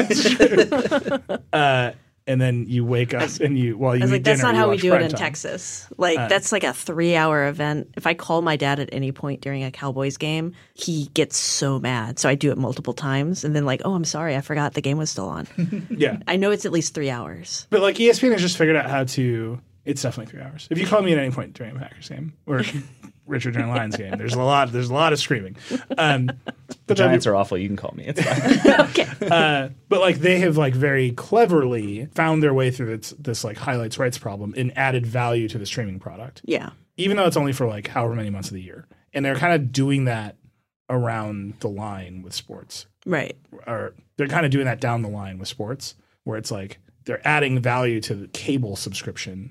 uh, and then you wake up and you well you I was eat like, that's dinner, not you how we watch do it in Primetime. Texas. Like, Uh, that's like a three hour event. If I call my dad at any point during a Cowboys game, he gets so mad. So I do it multiple times. And then, like, oh, I'm sorry. I forgot the game was still on. Yeah, I know it's at least three hours. but like E S P N has just figured out how to. It's definitely three hours. If you call me at any point during a Packers game or Richard during a Lions game, there's a lot. There's a lot of screaming. Um, The but that'd Giants be- are awful. You can call me. It's fine. Okay. uh, but like they have like very cleverly found their way through this, this like highlights rights problem and added value to the streaming product, Yeah. even though it's only for like however many months of the year. And they're kind of doing that around the line with sports, Right. or they're kind of doing that down the line with sports, where it's like they're adding value to the cable subscription, Right.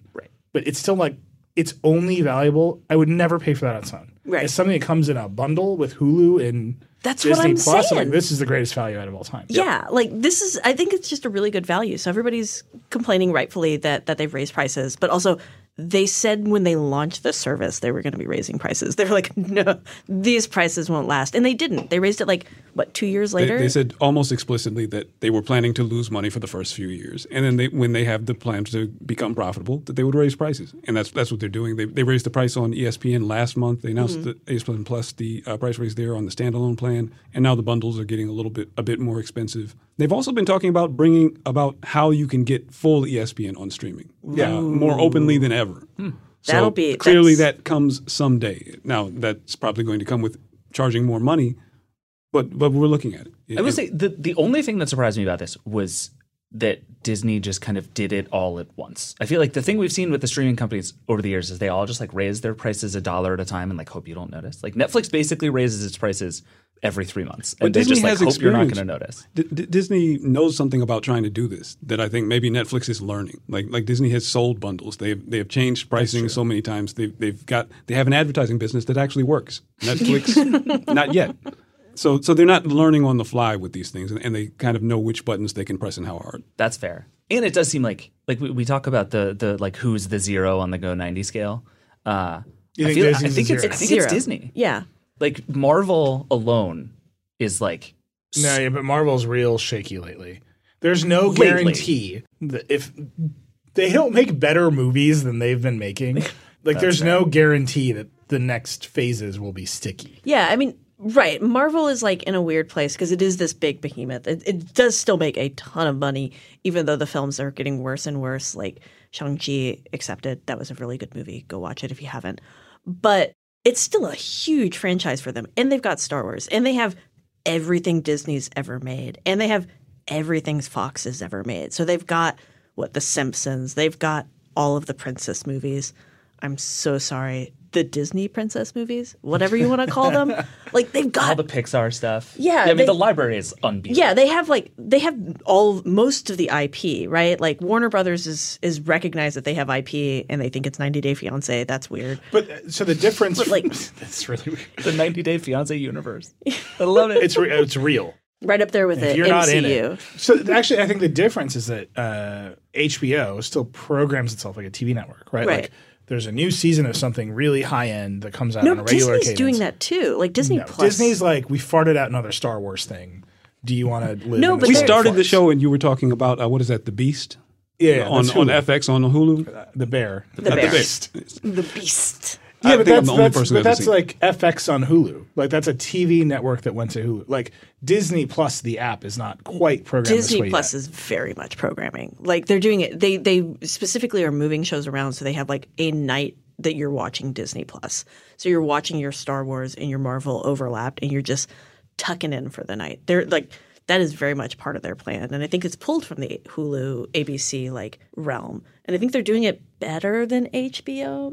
but it's still like it's only valuable. I would never pay for that on its own. Right. It's something that comes in a bundle with Hulu and That's what Disney I'm Plus. I'm saying. like, this is the greatest value out of all time. Yeah, like this is I think it's just a really good value. So everybody's complaining rightfully that that they've raised prices, but also they said when they launched the service they were going to be raising prices. They were like, no, these prices won't last. And they didn't. They raised it like, what, two years later? They, they said almost explicitly that they were planning to lose money for the first few years. And then they, when they have the plans to become profitable, that they would raise prices. And that's that's what they're doing. They, they raised the price on E S P N last month. They announced Mm-hmm. the E S P N Plus, the uh, price raise there on the standalone plan. And now the bundles are getting a little bit a bit more expensive. They've also been talking about bringing about how you can get full E S P N on streaming Yeah. uh, more openly than ever. Hmm. So That'll be- clearly that's- that comes someday. Now that's probably going to come with charging more money, but but we're looking at it. I would say the the only thing that surprised me about this was that Disney just kind of did it all at once. I feel like the thing we've seen with the streaming companies over the years is they all just like raise their prices a dollar at a time and like hope you don't notice. Like Netflix basically raises its prices every three months, and But they Disney just like has hope you're not experience. going to notice. D- D- Disney knows something about trying to do this that I think maybe Netflix is learning. Like like Disney has sold bundles. They've they have changed pricing so many times. They've they've got they have an advertising business that actually works. Netflix, not yet. So so they're not learning on the fly with these things, and, and they kind of know which buttons they can press and how hard. That's fair. And it does seem like like we, we talk about the the like who's the zero on the Go ninety scale. Uh, You I think feel I Disney's think the it's zero? I think Zero. it's Disney. Yeah. Like Marvel alone is like No, yeah, but Marvel's real shaky lately. There's no Lately. guarantee that if they don't make better movies than they've been making, like there's no guarantee that the next phases will be sticky. Yeah, I mean, right. Marvel is like in a weird place because it is this big behemoth. It, it does still make a ton of money, even though the films are getting worse and worse. Like Shang-Chi accepted. That was a really good movie. Go watch it if you haven't. But it's still a huge franchise for them. And they've got Star Wars. And they have everything Disney's ever made. And they have everything Fox has ever made. So they've got, what, The Simpsons. They've got all of the princess movies. I'm so sorry. The Disney princess movies, whatever you want to call them. Like they've all got the Pixar stuff. Yeah, I mean they- the library is unbeatable. yeah, they have like they have all most of the I P, right? Like Warner Brothers is is recognized that they have I P and they think it's ninety Day Fiancé. That's weird. But uh, so the difference, But, like- that's really weird. The ninety Day Fiance universe. I love it. It's re- it's real. Right up there with If the you're M not C U. in it. So actually, I think the difference is that uh, H B O still programs itself like a T V network, right? Right. Like there's a new season of something really high end that comes out No, on a regular Disney's cadence. doing that too. Like Disney No, Plus. Disney's like, we farted out another Star Wars thing. Do you want to live? No, in but this We they're- world started for the us? show, and you were talking about uh, what is that? The Beast. yeah, yeah, on that's on Hulu. F X on Hulu. the bear. The bear. Beast. The Beast. Yeah, I but think I'm that's, the only that's, person but who that's hasn't like F X on Hulu. Like that's a T V network that went to Hulu. Like Disney Plus, the app is not quite programmed this Disney way Plus yet. is very much programming. Like they're doing it. They they specifically are moving shows around so they have like a night that you're watching Disney Plus. So you're watching your Star Wars and your Marvel overlapped, and you're just tucking in for the night. They're like that is very much part of their plan, and I think it's pulled from the Hulu A B C like realm. And I think they're doing it better than H B O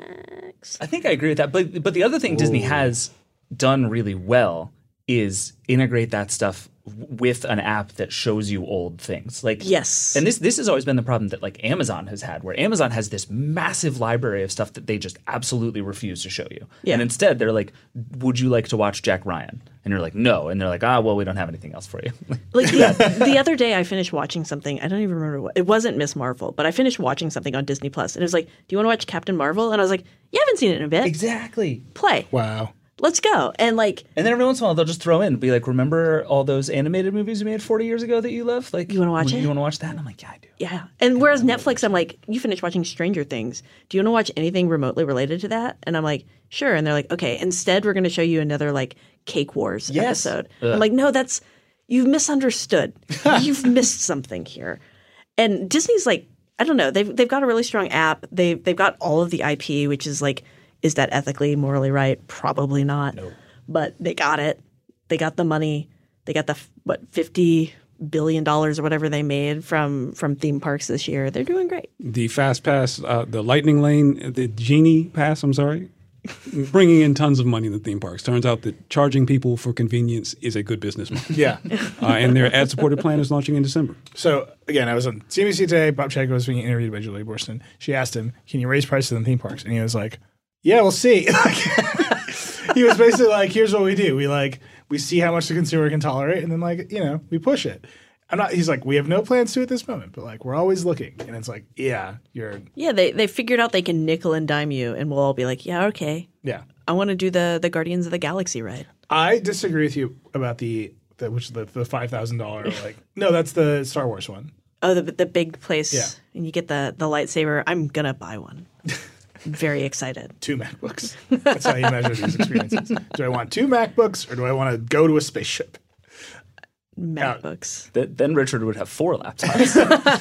Max. I think I agree with that. But but the other thing Disney has done really well is integrate that stuff w- with an app that shows you old things. Like Yes. And this this has always been the problem that like Amazon has had, where Amazon has this massive library of stuff that they just absolutely refuse to show you. Yeah. And instead they're like, would you like to watch Jack Ryan? And you're like, no. And they're like, ah, well, we don't have anything else for you. Like the, the other day, I finished watching something. I don't even remember what. It wasn't Miss Marvel, but I finished watching something on Disney Plus, and it was like, "Do you want to watch Captain Marvel?" And I was like, "Yeah, I haven't seen it in a bit. Exactly. Play, Wow. let's go." And like, And then every once in a while they'll just throw in, be like, remember all those animated movies we made forty years ago that you love? Like, You wanna watch you it? want to watch that? And I'm like, yeah, I do. yeah. And whereas Netflix, I'm like, "You finished watching Stranger Things. Do you want to watch anything remotely related to that?" And I'm like, "Sure." And they're like, "Okay, instead, we're going to show you another like Cake Wars Yes. episode." Ugh. I'm like, "No, that's you've misunderstood. You've missed something here." And Disney's like, I don't know. They've they've got a really strong app. They they've got all of the I P, which is like, is that ethically, morally right? Probably not. No. But they got it. They got the money. They got the what fifty billion dollars or whatever they made from from theme parks this year. They're doing great. The Fast Pass, uh, the Lightning Lane, the Genie Pass. I'm sorry. bringing in tons of money in the theme parks. Turns out that charging people for convenience is a good business model. Yeah. uh, and their ad-supported plan is launching in December. So, again, I was on C N B C today. Bob Chayko was being interviewed by Julie Boorstin. She asked him, can you raise prices in theme parks? And he was like, yeah, we'll see. He was basically like, here's what we do. We like we see how much the consumer can tolerate, and then like, you know, we push it. I'm not he's like, we have no plans to at this moment, but like we're always looking. And it's like, yeah, you're Yeah, they they figured out they can nickel and dime you, and we'll all be like, yeah, okay. Yeah. I want to do the the Guardians of the Galaxy ride. I disagree with you about the, the which is the, the five thousand dollars like no, that's the Star Wars one. Oh, the the big place. Yeah. And you get the the lightsaber. I'm gonna buy one. I'm very excited. Two MacBooks. That's how you measure these experiences. Do I want two MacBooks or do I want to go to a spaceship? MacBooks. Th- then Richard would have four laptops.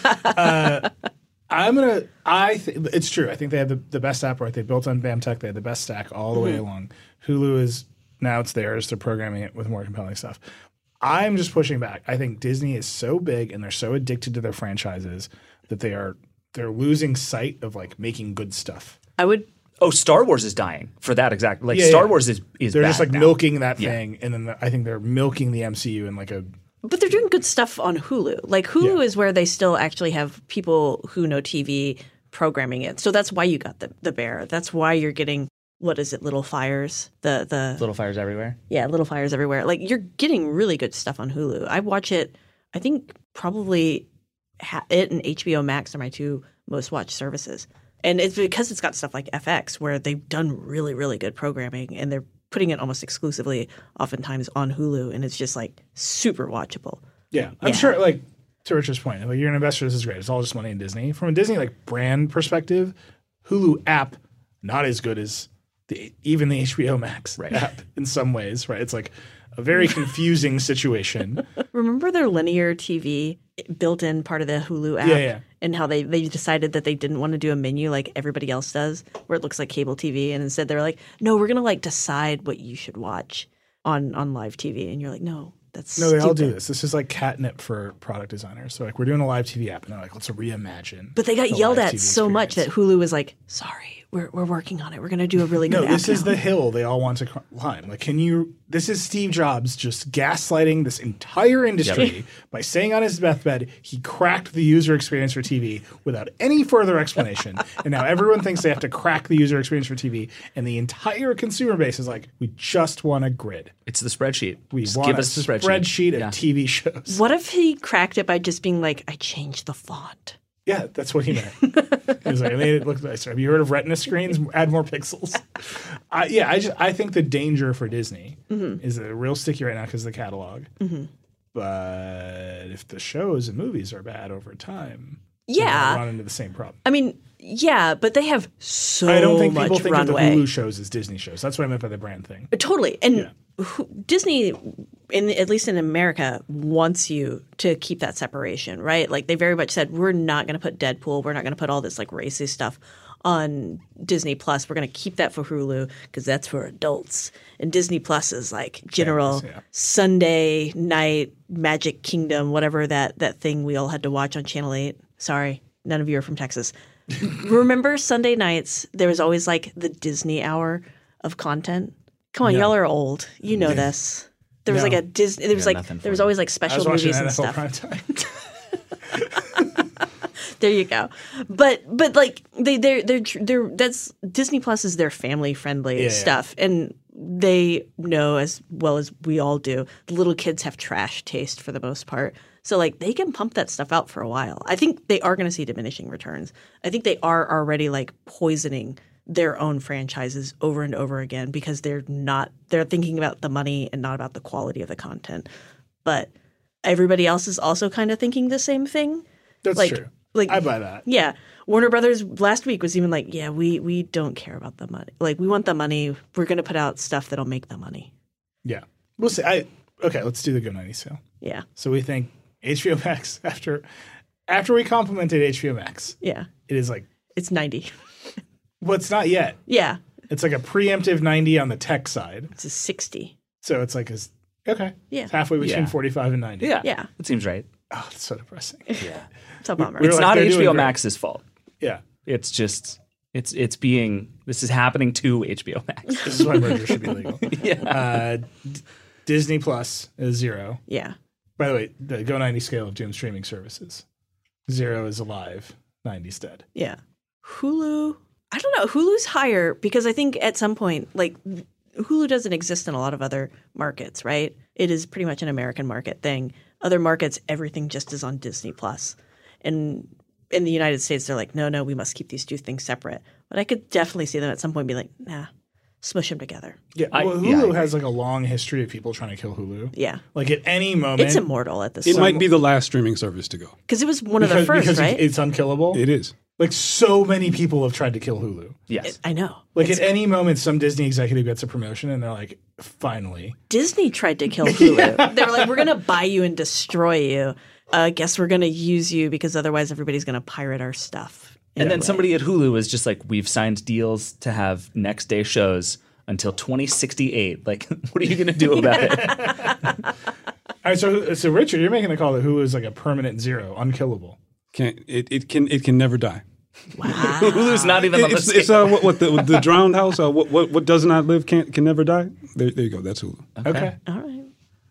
uh, I'm gonna. I th- it's true. I think they have the, the best app. Right, they built on BAMTech. They had the best stack all the mm-hmm. way along. Hulu is now it's theirs. They're programming it with more compelling stuff. I'm just pushing back. I think Disney is so big and they're so addicted to their franchises that they are they're losing sight of like making good stuff. I would. Oh, Star Wars is dying for that exact. Like yeah, Star yeah. Wars is is. They're bad just like now. milking that Yeah. thing, and then the, I think they're milking the M C U in like a. But they're doing good stuff on Hulu. Like Hulu Yeah. is where they still actually have people who know T V programming it. So that's why you got the the bear. That's why you're getting what is it, Little Fires? The the Little Fires Everywhere. Yeah, Little Fires Everywhere. Like you're getting really good stuff on Hulu. I watch it. I think probably ha- it and H B O Max are my two most watched services. And it's because it's got stuff like F X where they've done really, really good programming and they're putting it almost exclusively oftentimes on Hulu, and it's just like super watchable. Yeah, I'm Yeah. sure. Like to Richard's point, like you're an investor. This is great. It's all just money in Disney. From a Disney like brand perspective, Hulu app not as good as the even the H B O Max Right. app in some ways. Right? It's like a very confusing situation. Remember their linear T V built-in part of the Hulu app? Yeah, yeah. And how they, they decided that they didn't want to do a menu like everybody else does, where it looks like cable T V, and instead they're like, no, we're gonna like decide what you should watch on on live T V, and you're like, no, that's No, they all do stupid. this. This is like catnip for product designers. So like we're doing a live T V app, and they're like, let's reimagine. But they got the yelled live at T V so much that experience. Hulu was like, sorry, we're we're working on it. We're gonna do a really No, good this app is now. the hill they all want to climb. Like, can you? This is Steve Jobs just gaslighting this entire industry by saying on his deathbed he cracked the user experience for T V without any further explanation, and now everyone thinks they have to crack the user experience for T V, and the entire consumer base is like, we just want a grid. It's the spreadsheet. We Just want give a us the spreadsheet, spreadsheet of Yeah. T V shows. What if he cracked it by just being like, I changed the font? Yeah, that's what he meant. He was like, I made it look nicer. Have you heard of Retina screens? Add more pixels. I, yeah, I just I think the danger for Disney Mm-hmm. is that they're real sticky right now because of the catalog. Mm-hmm. But if the shows and movies are bad over time, Yeah. they'll run into the same problem. I mean, yeah, but they have so I don't think much people think runway. of the Hulu shows as Disney shows. That's what I meant by the brand thing. Totally. And Yeah. who, Disney, in at least in America, wants you to keep that separation, right? Like they very much said, we're not going to put Deadpool, we're not going to put all this like racist stuff on Disney Plus. We're going to keep that for Hulu because that's for adults. And Disney Plus is like general yeah. Sunday night Magic Kingdom, whatever that that thing we all had to watch on Channel eight. Sorry, none of you are from Texas. Remember Sunday nights, there was always like the Disney hour of content. Come on, No. y'all are old. You know this. There was No. like a Disney. There was Yeah, like nothing there was for always like I special was watching movies N and F L stuff. primetime. There you go. But but like they they're they're they're that's Disney Plus is their family friendly Yeah, yeah. stuff, and they know as well as we all do. The little kids have trash taste for the most part. So like they can pump that stuff out for a while. I think they are going to see diminishing returns. I think they are already like poisoning their own franchises over and over again because they're not they're thinking about the money and not about the quality of the content. But everybody else is also kind of thinking the same thing. That's Like- true. Like I buy that. yeah. Warner Brothers last week was even like, yeah, we we don't care about the money. Like we want the money. We're going to put out stuff that'll make the money. Yeah, we'll see. I okay. Let's do the Go ninety sale. Yeah. So we think H B O Max after after we complimented H B O Max, Yeah. it is like It's ninety. well, it's not yet. Yeah. It's like a preemptive ninety on the tech side. It's a sixty. So it's like is okay. Yeah. It's halfway between Yeah. forty-five and ninety. Yeah, Yeah. It seems right. Oh, it's so depressing. It's a bummer. We're It's like, not they're H B O doing great. Max's fault. Yeah. It's just it's it's being This is happening to H B O Max. This is why mergers should be legal. yeah. Uh, D- Disney Plus is zero. Yeah. By the way, the Go ninety scale of doom streaming services. Zero is alive, ninety's dead. Yeah. Hulu, I don't know. Hulu's higher because I think at some point, like Hulu doesn't exist in a lot of other markets, right? It is pretty much an American market thing. Other markets, everything just is on Disney Plus. And in the United States, they're like, no, no, we must keep these two things separate. But I could definitely see them at some point be like, nah, smush them together. Yeah, I- well, yeah, I Hulu agree. has like a long history of people trying to kill Hulu. Yeah. Like at any moment. It's immortal at this It point. might be the last streaming service to go. Because it was one of the because, first, because right? it's unkillable. It is. Like so many people have tried to kill Hulu. Yes. I know. Like It's- at any moment, some Disney executive gets a promotion and they're like, finally. Disney tried to kill Hulu. They were like, we're going to buy you and destroy you. I uh, guess we're going to use you because otherwise everybody's going to pirate our stuff. And then Anyway. somebody at Hulu was just like, we've signed deals to have next day shows until twenty sixty-eight. Like, what are you going to do about it? All right, so so Richard, you're making the call that Hulu is like a permanent zero, unkillable. Can't it, it can it can never die. Hulu's not even on the It's, scale. it's uh, what, what the the drowned house. Uh, what, what what does not live can can never die. There, there you go. That's Hulu. Okay. All right.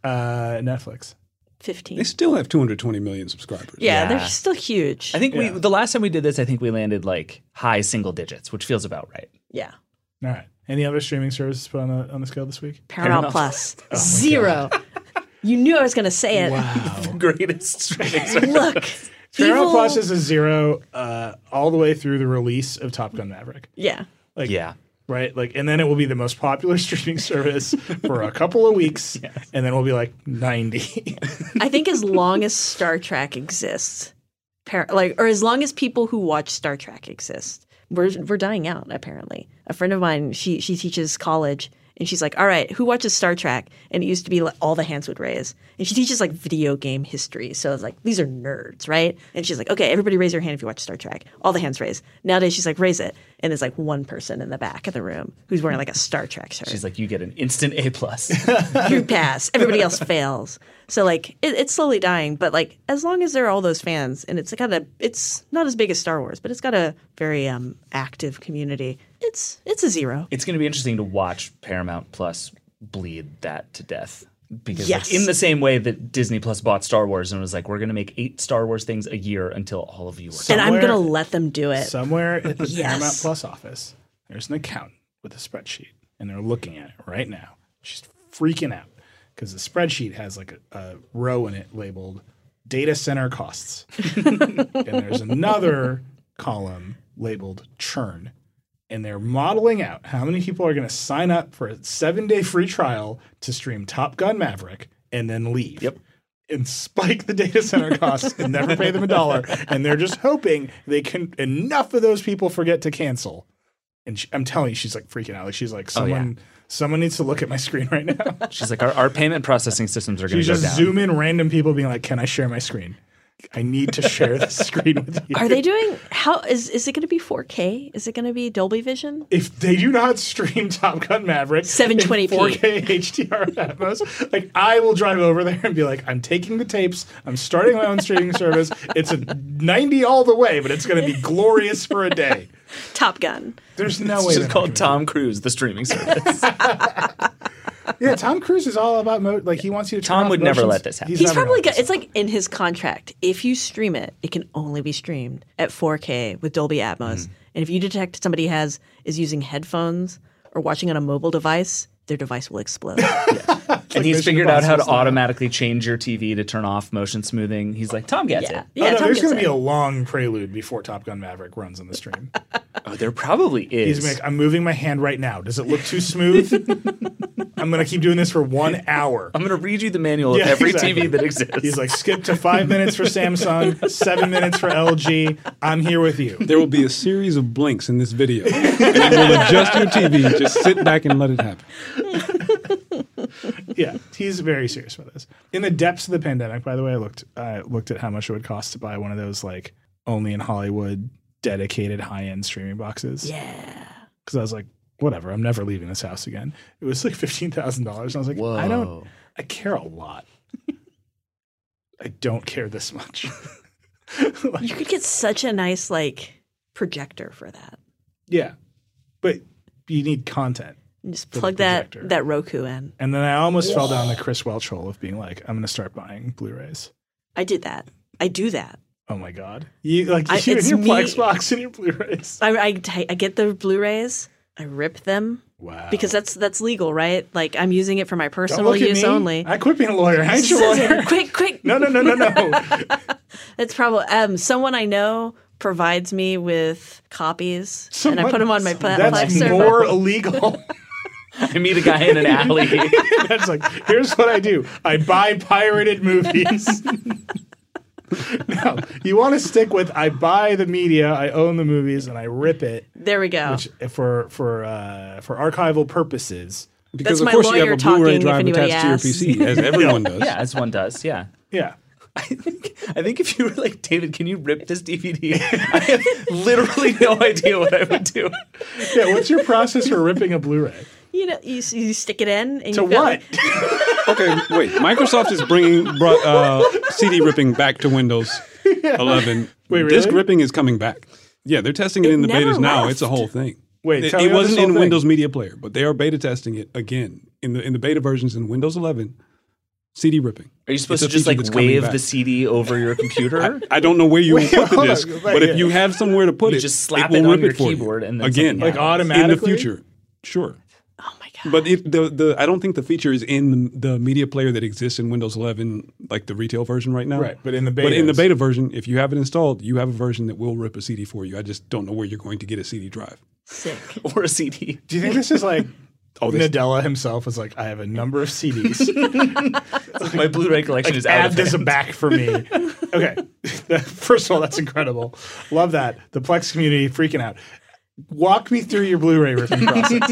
Uh, Netflix. fifteen. They still have two hundred twenty million subscribers. Yeah, Yeah. they're still huge. I think Yeah. we the last time we did this, I think we landed like high single digits, which feels about right. Yeah. All right. Any other streaming services put on the on the scale this week? Paramount, Paramount. Plus. Zero. You knew I was going to say it. Wow. Greatest streaming service. Look. Paramount evil- Plus is a zero uh, all the way through the release of Top Gun Maverick. Yeah. Like, Yeah. right? Like, and then it will be the most popular streaming service for a couple of weeks, and then we'll be like ninety. I think as long as Star Trek exists, par- like, or as long as people who watch Star Trek exist, we're we're dying out. Apparently, a friend of mine, she she teaches college, and she's like, "All right, who watches Star Trek?" And it used to be like all the hands would raise, and she teaches like video game history, so it's like these are nerds, right? And she's like, "Okay, everybody raise your hand if you watch Star Trek." All the hands raise. Nowadays, she's like, "Raise it," and there's like one person in the back of the room who's wearing like a Star Trek shirt. She's like, you get an instant A plus. You pass. Everybody else fails. So like it, it's slowly dying, but like as long as there are all those fans, and it's got a, it's not as big as Star Wars, but it's got a very um, active community. It's it's a zero. It's going to be interesting to watch Paramount Plus bleed that to death. Because Yes. like, in the same way that Disney Plus bought Star Wars and was like, we're going to make eight Star Wars things a year until all of you are And I'm Somewhere- gonna let them do it. Somewhere at the Yes. Paramount Plus office, there's an accountant with a spreadsheet, and they're looking at it right now. She's freaking out because the spreadsheet has like a, a row in it labeled data center costs. And there's another column labeled churn. And they're modeling out how many people are going to sign up for a seven-day free trial to stream Top Gun Maverick and then leave. Yep. And spike the data center costs and never pay them a dollar. And they're just hoping they can enough of those people forget to cancel. And she, I'm telling you, she's like freaking out. Like she's like, someone, yeah. someone needs to look at my screen right now. She's like, our, our payment processing systems are going She's to go just down. zoom in random people being like, "Can I share my screen? I need to share the screen with you." Are they doing how is is it going to be four K? Is it going to be Dolby Vision? If they do not stream Top Gun Maverick seven twenty p in four K H D R Atmos, like I will drive over there and be like, "I'm taking the tapes. I'm starting my own streaming service. It's a ninety all the way, but it's going to be glorious for a day." Top Gun. There's no It's way. just they're called not gonna Tom Cruise, the streaming service. do it. Yeah, Tom Cruise is all about mo- like he wants you to. turn Tom off would never motions. let this happen. He's never probably gonna let got, it's like in his contract. If you stream it, it can only be streamed at four K with Dolby Atmos. Mm. And if you detect somebody has is using headphones or watching on a mobile device, their device will explode. And he's Mission figured out how to Impossible style. automatically change your T V to turn off motion smoothing. He's like, Tom gets yeah, it. yeah. oh, no, Tom there's gets going to be it. a long prelude before Top Gun Maverick runs on the stream. Oh, there probably is. He's like, "I'm moving my hand right now. Does it look too smooth? I'm going to keep doing this for one hour." I'm going to read you the manual Yeah, of every exactly. T V that exists. He's like, "Skip to five minutes for Samsung, seven minutes for L G. I'm here with you." There will be a series of blinks in this video, and it will adjust your T V. Just sit back and let it happen. Yeah, he's very serious about this. In the depths of the pandemic, by the way, I looked I looked at how much it would cost to buy one of those like only in Hollywood dedicated high end streaming boxes. Yeah. Because I was like, whatever, I'm never leaving this house again. It was like fifteen thousand dollars. I was like, I don't, Whoa. I care a lot. I don't care this much. You could get such a nice like projector for that. Yeah. But you need content. You just for the plug that projector. that Roku in. And then I almost fell down the Chris Welch hole of being like, I'm going to start buying Blu-rays. I did that. I do that. Oh my God. You like I- you it's your me- Plex box and your Blu-rays. I, I, ta- I get the Blu-rays. I rip them. Wow. Because that's that's legal, right? Like I'm using it for my Don't personal look at use me. only. I quit being a lawyer. I ain't your lawyer. quick, quick. No, no, no, no, no. That's probably um, someone I know provides me with copies, So and I what- put them on my Plex That's server. more illegal. I meet a guy in an alley. That's like, here's what I do. I buy pirated movies. No, you want to stick with I buy the media, I own the movies, and I rip it. There we go. Which for for uh, for archival purposes. Because That's of my course you have lawyer a Blu-ray talking if drive anybody attached to asks. your P C, as everyone does. Yeah, as one does. Yeah. Yeah. I think I think if you were like, David, can you rip this D V D? I have literally no idea what I would do. Yeah. What's your process for ripping a Blu-ray? You know, you, you stick it in. And To you've got, what? like- Okay, wait. Microsoft is bringing brought, uh, C D ripping back to Windows eleven. Wait, really? Disk ripping is coming back. Yeah, they're testing it, It in the never betas now. left. It's a whole thing. Wait, it, tell it me about this wasn't whole in thing. Windows Media Player, but they are beta testing it again in the in the beta versions in Windows eleven. C D ripping. Are you supposed It's to a just feature like that's coming wave back. the C D over your computer? I don't know where you Wait, will put the hold on. disc, Wait, but yeah. if you have somewhere to put You it, just slap it it will on rip your it for you. keyboard and then again, something happens. Like automatically? in the future. Sure. Oh my god! But if the, the I don't think the feature is in the, the media player that exists in Windows eleven, like the retail version right now. Right, but in the But in the betas. beta version, if you have it installed, you have a version that will rip a C D for you. I just don't know where you're going to get a C D drive. Sick. Or a C D? Do you think this is like Oh, this- Nadella himself was like, I have a number of C Ds. My Blu-ray collection is out Add of this hand. back for me. Okay. First of all, that's incredible. Love that. The Plex community freaking out. Walk me through your Blu-ray ripping process.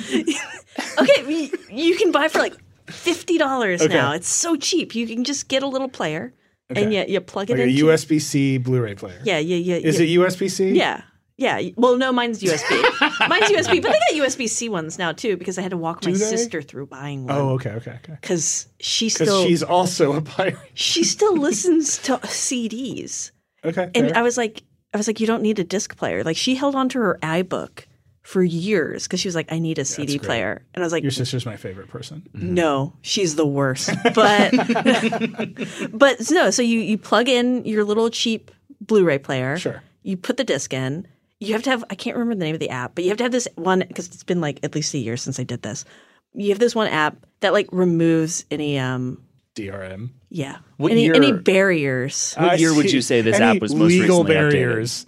Okay, you, you can buy for like fifty dollars Okay. now. It's so cheap. You can just get a little player, and Okay. you you plug it Like a in. U S B C Blu-ray player. Yeah, yeah, yeah. Is yeah. it U S B C? Yeah. Yeah. Well, no, mine's U S B. Mine's U S B, but they got U S B C ones now too because I had to walk my Do they? sister through buying one. Oh, okay, okay, okay. Because she Because still she's also a pirate. she still listens to C Ds, Okay. and fair. I was like, I was like, you don't need a disc player. Like she held on to her iBook for years because she was like, I need a C D great. player, and I was like, Your sister's my favorite person. no, she's the worst. But but no, so you you plug in your little cheap Blu-ray player. Sure. You put the disc in. You have to have I can't remember the name of the app, but you have to have this one because it's been like at least a year since I did this. You have this one app that like removes any um D R M. yeah What any year- any barriers. What I year would see. you say this Any app was most legal recently updated? barriers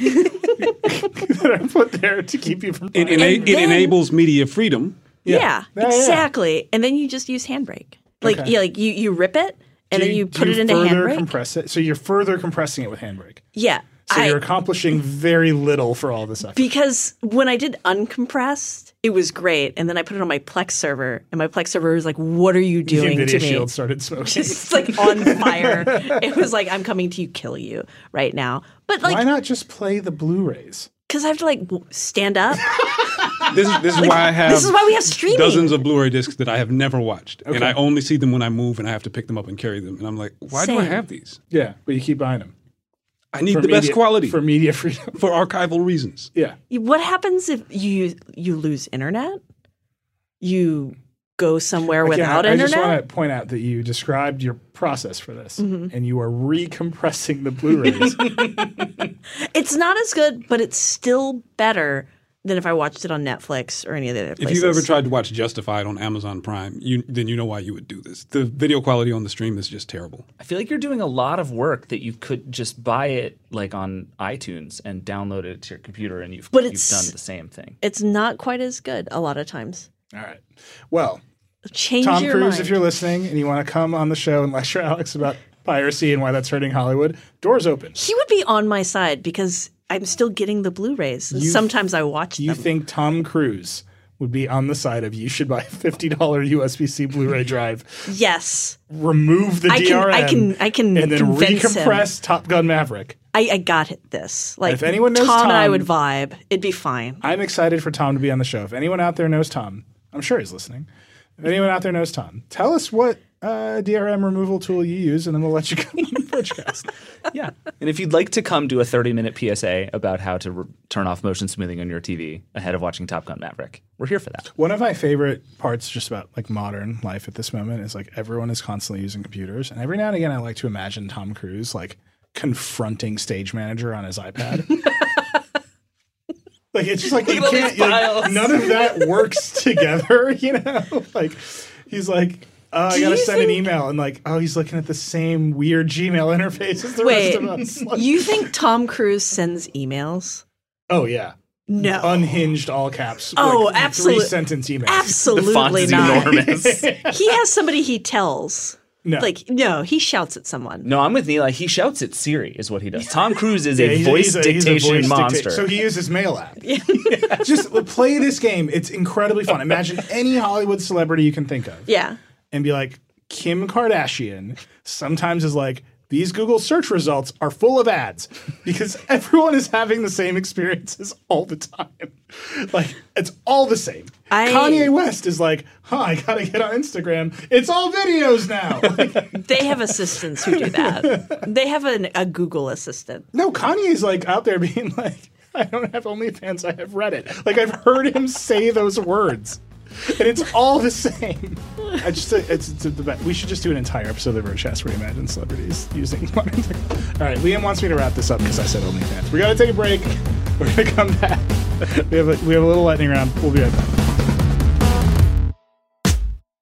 that are put there to keep you from It, buying. ena- And it then- enables media freedom. Yeah, Yeah, yeah. exactly. And then you just use Handbrake. Like Okay. yeah, like you you rip it and Do then you do put it into further Handbrake. compress it. So you're further compressing it with Handbrake. Yeah. So I- you're accomplishing very little for all this effort. Because when I did uncompressed, it was great. And then I put it on my Plex server, and my Plex server was like, what are you the doing NVIDIA to me? Shield started smoking. It's like on fire. It was like, I'm coming to you, kill you right now. But Why like, not just play the Blu-rays? because I have to like w- stand up. This is this is why I have This is why we have streaming. dozens of Blu-ray discs that I have never watched, Okay. and I only see them when I move, and I have to pick them up and carry them. And I'm like, why do I Same. have these? Yeah, but you keep buying them. I need For the best media- quality For for, media freedom. archival reasons. Yeah. What happens if you you lose internet? You go somewhere Again, without I internet? just want to point out that you described your process for this, Mm-hmm. and you are recompressing the Blu-rays. It's not as good, but it's still better than if I watched it on Netflix or any of the other If places. you've ever tried to watch Justified on Amazon Prime, you, then you know why you would do this. The video quality on the stream is just terrible. I feel like you're doing a lot of work that you could just buy it like on iTunes and download it to your computer, and you've, But you've it's- done the same thing. It's not quite as good a lot of times. All right. Well, Change Tom your Cruise, mind. if you're listening and you want to come on the show and lecture Alex about piracy and why that's hurting Hollywood, doors open. He would be on my side because I'm still getting the Blu-rays. You- Sometimes I watch You them. think Tom Cruise would be on the side of you should buy a fifty dollars U S B C Blu-ray drive, Yes, remove the I D R M, can. I can. I can and then convince him. recompress Top Gun Maverick? I, I got it, this. Like If anyone knows Tom, and I Tom- would vibe. It'd be fine. I'm excited for Tom to be on the show. If anyone out there knows Tom, I'm sure he's listening. If anyone out there knows Tom, tell us what uh, D R M removal tool you use, and then we'll let you come on the Bridgecast. Yeah. And if you'd like to come to a thirty-minute P S A about how to re- turn off motion smoothing on your T V ahead of watching Top Gun Maverick, we're here for that. One of my favorite parts just about like modern life at this moment is like everyone is constantly using computers. And every now and again, I like to imagine Tom Cruise like confronting Stage Manager on his iPad. Like, it's just like, you can't, like, none of that works together, you know? Like, he's like, oh, I gotta send think... an email. And like, oh, he's looking at the same weird Gmail interface as the Wait, rest of us. Like, you think Tom Cruise sends emails? Oh, yeah. No. Unhinged all caps. Oh, like, absolutely. Three sentence emails. Absolutely the font is not. enormous. He has somebody he tells. No. Like, no, he shouts at someone. No, I'm with Neil. He shouts at Siri is what he does. Tom Cruise is Yeah, a he's voice he's a, he's a dictation voice monster. Dicta- so he uses mail app. Just play this game. It's incredibly fun. Imagine any Hollywood celebrity you can think of. Yeah. And be like, Kim Kardashian sometimes is like, these Google search results are full of ads because everyone is having the same experiences all the time. Like, it's all the same. I, Kanye West is like, huh, I gotta get on Instagram. It's all videos now. Like, they have assistants who do that. They have an, a Google assistant. no, Kanye's like out there being like, I don't have OnlyFans, I have Reddit. Like, I've heard him say those words. And it's all the same. I just it's, it's the best. We should just do an entire episode of the Bridgecast where we imagine celebrities using modern technology. All right, Liam wants me to wrap this up because I said OnlyFans. We got to take a break. We're gonna come back. We have a, we have a little lightning round. We'll be right back.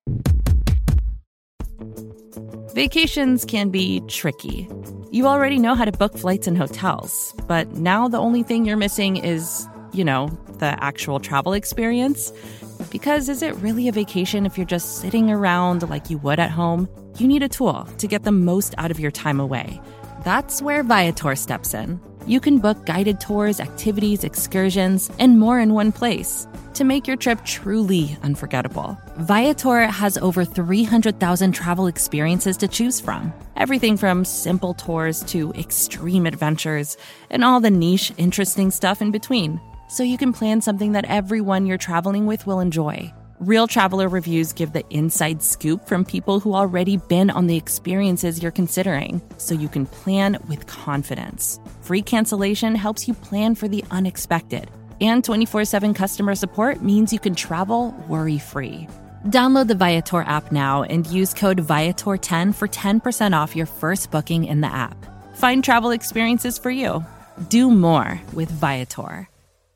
Vacations can be tricky. You already know how to book flights and hotels, but now the only thing you're missing is, you know, the actual travel experience. Because is it really a vacation if you're just sitting around like you would at home? You need a tool to get the most out of your time away. That's where Viator steps in. You can book guided tours, activities, excursions, and more in one place to make your trip truly unforgettable. Viator has over three hundred thousand travel experiences to choose from. Everything from simple tours to extreme adventures and all the niche, interesting stuff in between. So you can plan something that everyone you're traveling with will enjoy. Real traveler reviews give the inside scoop from people who already been on the experiences you're considering, so you can plan with confidence. Free cancellation helps you plan for the unexpected. And twenty-four seven customer support means you can travel worry-free. Download the Viator app now and use code Viator ten for ten percent off your first booking in the app. Find travel experiences for you. Do more with Viator.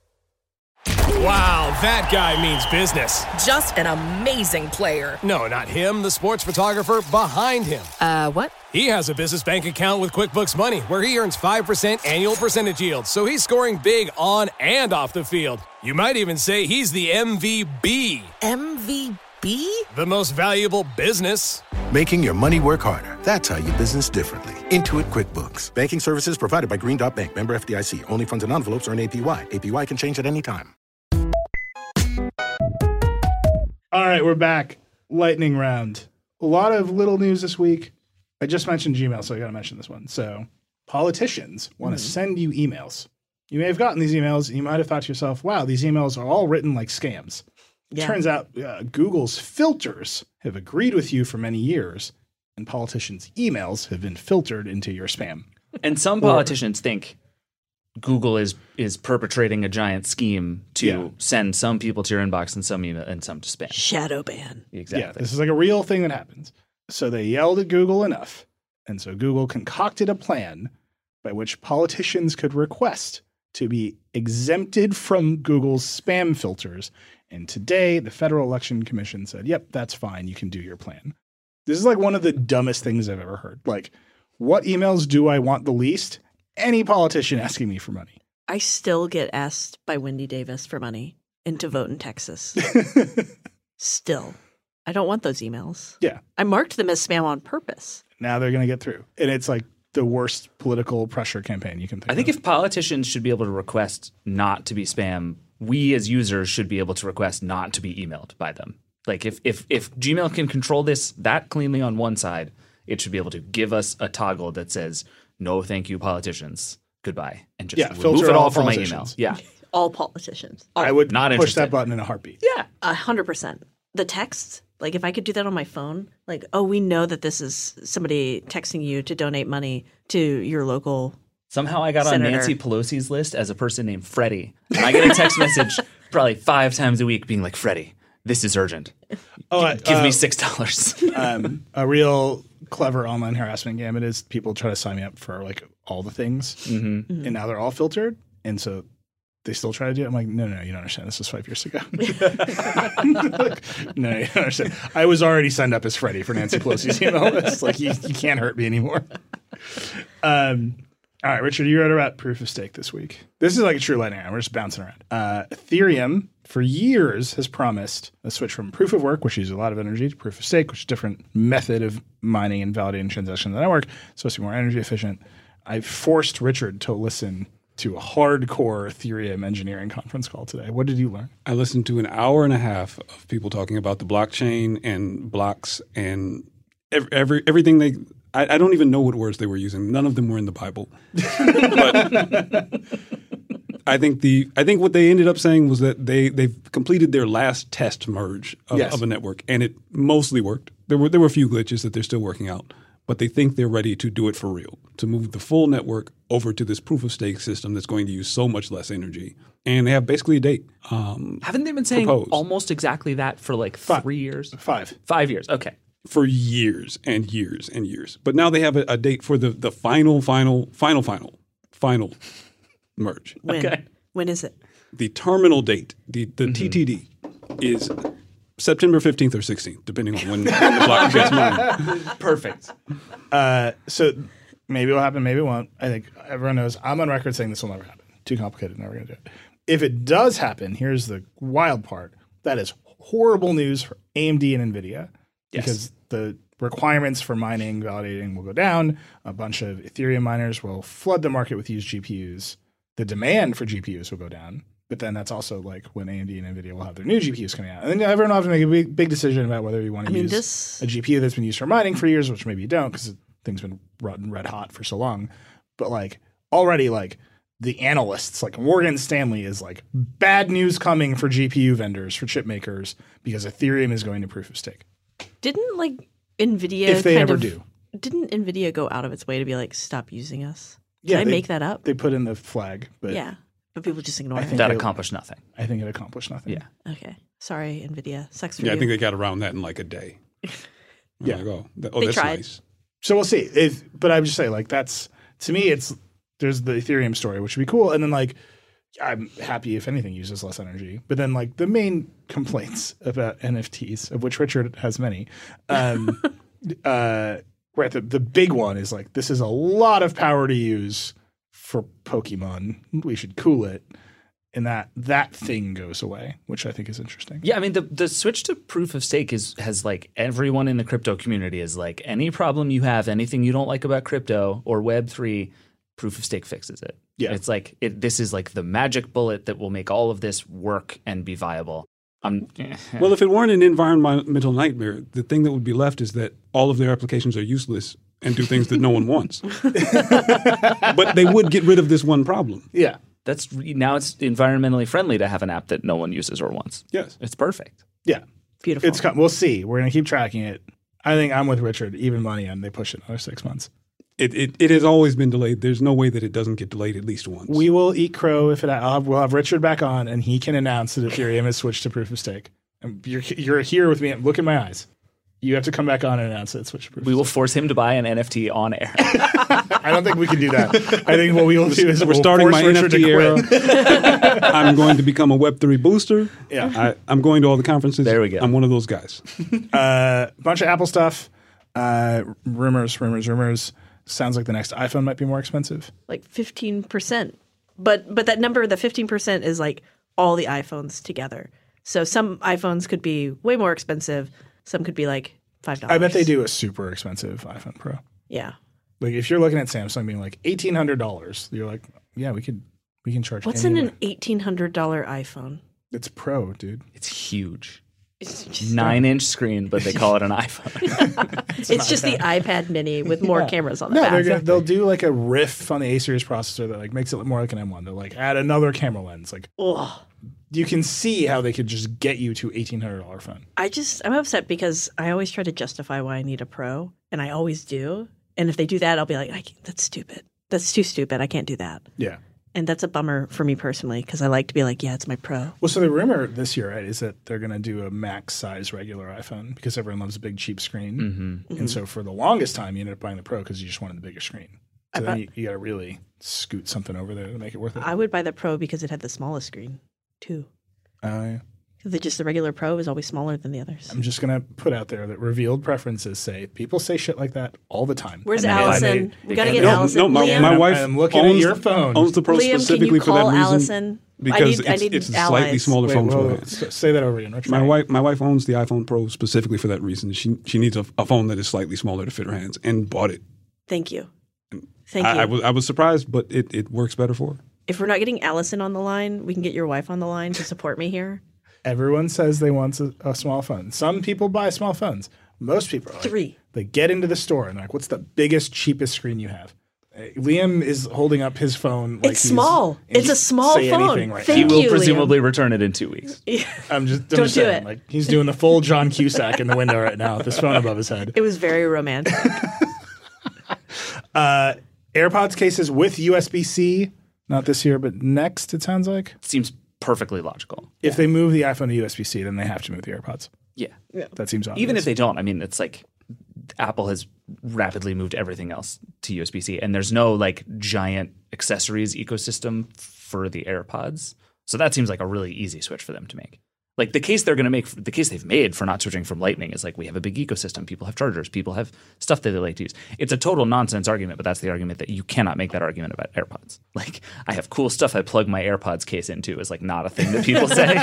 Wow, that guy means business. Just an amazing player. No, not him, the sports photographer behind him. Uh, what? He has a business bank account with QuickBooks Money where he earns five percent annual percentage yield, so he's scoring big on and off the field. You might even say he's the M V B. M V B? The most valuable business. Making your money work harder. That's how you business differently. Intuit QuickBooks. Banking services provided by Green Dot Bank. Member F D I C. Only funds and envelopes earn A P Y. A P Y can change at any time. All right, we're back. Lightning round. A lot of little news this week. I just mentioned Gmail, so I got to mention this one. So politicians want to mm-hmm. send you emails. You may have gotten these emails, and you might have thought to yourself, wow, these emails are all written like scams. Yeah. Turns out uh, Google's filters have agreed with you for many years, and politicians' emails have been filtered into your spam. And some politicians or, think Google is is perpetrating a giant scheme to yeah. send some people to your inbox and some email and some to spam. Shadow ban. Exactly. Yeah, this is like a real thing that happens. So they yelled at Google enough, and so Google concocted a plan by which politicians could request to be exempted from Google's spam filters. And today, the Federal Election Commission said, yep, that's fine. You can do your plan. This is like one of the dumbest things I've ever heard. Like, what emails do I want the least? Any politician asking me for money. I still get asked by Wendy Davis for money and to vote in Texas. Still. I don't want those emails. Yeah. I marked them as spam on purpose. Now they're going to get through. And it's like the worst political pressure campaign you can think of. I think of. If politicians should be able to request not to be spam, we as users should be able to request not to be emailed by them. Like if if if Gmail can control this that cleanly on one side, it should be able to give us a toggle that says, no, thank you, politicians. Goodbye. And just yeah, remove it all from my email. Yeah. All politicians. I would not push interested. that button in a heartbeat. Yeah, one hundred percent. The texts, Like if I could do that on my phone, like, oh, we know that this is somebody texting you to donate money to your local Somehow I got Senator. on Nancy Pelosi's list as a person named Freddie. And I get a text message probably five times a week being like, Freddie, this is urgent. Oh, uh, Give uh, me six dollars. um, a real clever online harassment gambit is people try to sign me up for like all the things, Mm-hmm. Mm-hmm. and now they're all filtered, and so they still try to do it. I'm like, no, no, no, you don't understand. This was five years ago. Like, no, you don't understand. I was already signed up as Freddie for Nancy Pelosi's email list. Like, you, you can't hurt me anymore. Um, all right, Richard, you wrote about proof of stake this week. This is like a true lightning round. We're just bouncing around. Uh, Ethereum, for years, has promised a switch from proof of work, which uses a lot of energy, to proof of stake, which is a different method of mining and validating transactions on the network. It's supposed to be more energy efficient. I forced Richard to listen to a hardcore Ethereum engineering conference call today. What did you learn? I listened to an hour and a half of people talking about the blockchain and blocks and every, every everything they. I, I don't even know what words they were using. None of them were in the Bible. But I think the I think what they ended up saying was that they they've completed their last test merge of, Yes. of a network, and it mostly worked. There were there were a few glitches that they're still working out. But they think they're ready to do it for real, to move the full network over to this proof of stake system that's going to use so much less energy. And they have basically a date. Um, Haven't they been saying proposed. almost exactly that for like Five. three years? Five. Five years. Okay. for years and years and years. But now they have a, a date for the, the final, final, final, final, final merge. When? Okay. When is it? The terminal date, the, the T T D, is September fifteenth or sixteenth, depending on when, when the block gets mined. Perfect. Uh, so maybe it'll happen, maybe it won't. I think everyone knows I'm on record saying this will never happen. Too complicated, never going to do it. If it does happen, here's the wild part. That is horrible news for A M D and NVIDIA Yes. because the requirements for mining, validating will go down. A bunch of Ethereum miners will flood the market with used G P Us. The demand for G P Us will go down. But then that's also like when A M D and NVIDIA will have their new G P Us coming out. And then everyone will have to make a big, big decision about whether you want to I mean, use this- a G P U that's been used for mining for years, which maybe you don't because things been red, red hot for so long. But like already like the analysts, like Morgan Stanley is like bad news coming for G P U vendors, for chip makers, because Ethereum is going to proof of stake. Didn't like NVIDIA If they kind ever of, do. Didn't NVIDIA go out of its way to be like, stop using us? Did Yeah, I they- make that up? They put in the flag, but Yeah. But people just ignore I it. think That it- accomplished nothing. I think it accomplished nothing. Yeah. Okay. Sorry, NVIDIA. Sucks for Yeah, you. I think they got around that in like a day. Yeah. Like, oh, that- oh They that's tried. nice. So we'll see. If, but I would just say, like, that's to me, it's there's the Ethereum story, which would be cool, and then like I'm happy if anything uses less energy. But then like the main complaints about N F Ts, of which Richard has many, um, uh, right? The the big one is like this is a lot of power to use for Pokemon. We should cool it, and that that thing goes away, which I think is interesting. Yeah, I mean the the switch to proof of stake is has like everyone in the crypto community is like any problem you have, anything you don't like about crypto or Web three, proof of stake fixes it. Yeah. It's like it, this is like the magic bullet that will make all of this work and be viable. I'm Well, if it weren't an environmental nightmare, the thing that would be left is that all of their applications are useless and do things that no one wants. But they would get rid of this one problem. Yeah. that's now it's environmentally friendly to have an app that no one uses or wants. Yes. It's perfect. Yeah. Beautiful. It's com- we'll see. We're gonna keep tracking it. I think I'm with Richard. Even money, and they push it another six months. It, it it has always been delayed. There's no way that it doesn't get delayed at least once. We will eat crow if it. I'll have, we'll have Richard back on, and he can announce that Ethereum has switched to proof of stake. And you're you're here with me. Look in my eyes. You have to come back on and announce that it's switched to proof. We of will stake. force him to buy an N F T on air. I don't think we can do that. I think what we will do is We're we'll starting force my Richard N F T to quit. era. I'm going to become a Web three booster. Yeah. I, I'm going to all the conferences. There we go. I'm one of those guys. A uh, bunch of Apple stuff. Uh, rumors, rumors, rumors. Sounds like the next iPhone might be more expensive. like fifteen percent. But but that number, the fifteen percent is like all the iPhones together. So some iPhones could be way more expensive. Some could be like five dollars. I bet they do a super expensive iPhone Pro. Yeah. Like if you're looking at Samsung being like eighteen hundred dollars, you're like, yeah, we could we can charge. What's any in of an eighteen hundred dollars iPhone? it. It's Pro, dude. It's huge. It's just, Nine-inch screen, but they call it an iPhone. it's it's just the iPad Mini with more Yeah. cameras on the No, back. they're gonna, they'll do like a riff on the A series processor that like makes it look more like an M one. They'll like add another camera lens. Like Ugh. you can see how they could just get you to eighteen hundred dollars phone. I just I'm upset because I always try to justify why I need a Pro, and I always do. And if they do that, I'll be like, I can't- that's stupid. That's too stupid. I can't do that. Yeah. And that's a bummer for me personally because I like to be like, yeah, it's my Pro. Well, so the rumor this year, right, is that they're going to do a max size regular iPhone because everyone loves a big cheap screen. Mm-hmm. And so for the longest time, you ended up buying the Pro because you just wanted the bigger screen. I So then bought- you, you got to really scoot something over there to make it worth it. I would buy the Pro because it had the smallest screen too. Oh, yeah. The, just the regular Pro is always smaller than the others. I'm just going to put out there that revealed preferences say people say shit like that all the time. Where's And they- Allison? they- We got to they- get No, Allison. no, my, Liam, my wife I'm looking owns, at your phone. owns the Pro Liam, can specifically you for that call reason. Allison? I Because need- I it's, need it's a slightly allies. smaller Wait, phone whoa, for whoa, her. s- say that over again. Rich. My wife, my wife owns the iPhone Pro specifically for that reason. She she needs a, a phone that is slightly smaller to fit her hands, and bought it. Thank you. Thank I, you. I was I was surprised, but it, it works better for her. If we're not getting Allison on the line, we can get your wife on the line to support me here. Everyone says they want a, a small phone. Some people buy small phones. Most people are like, Three. They get into the store and they're like, what's the biggest, cheapest screen you have? Uh, Liam is holding up his phone. Like It's he's- small. and It's he a small say phone. anything right Thank He now. will you, presumably return it in two weeks. I'm just, I'm Don't just do saying, it. like he's doing the full John Cusack in the window right now with his phone above his head. It was very romantic. Uh, AirPods cases with U S B C, not this year, but next. It sounds like Seems perfectly logical. if they move the iPhone to U S B C, then they have to move the AirPods. Yeah. That seems obvious. Even if they don't, I mean, it's like Apple has rapidly moved everything else to U S B C, and there's no like giant accessories ecosystem for the AirPods. So that seems like a really easy switch for them to make. Like the case they're going to make, the case they've made for not switching from Lightning is like we have a big ecosystem. People have chargers. People have stuff that they like to use. It's a total nonsense argument, but that's the argument that you cannot make that argument about AirPods. Like I have cool stuff I plug my AirPods case into is like not a thing that people say.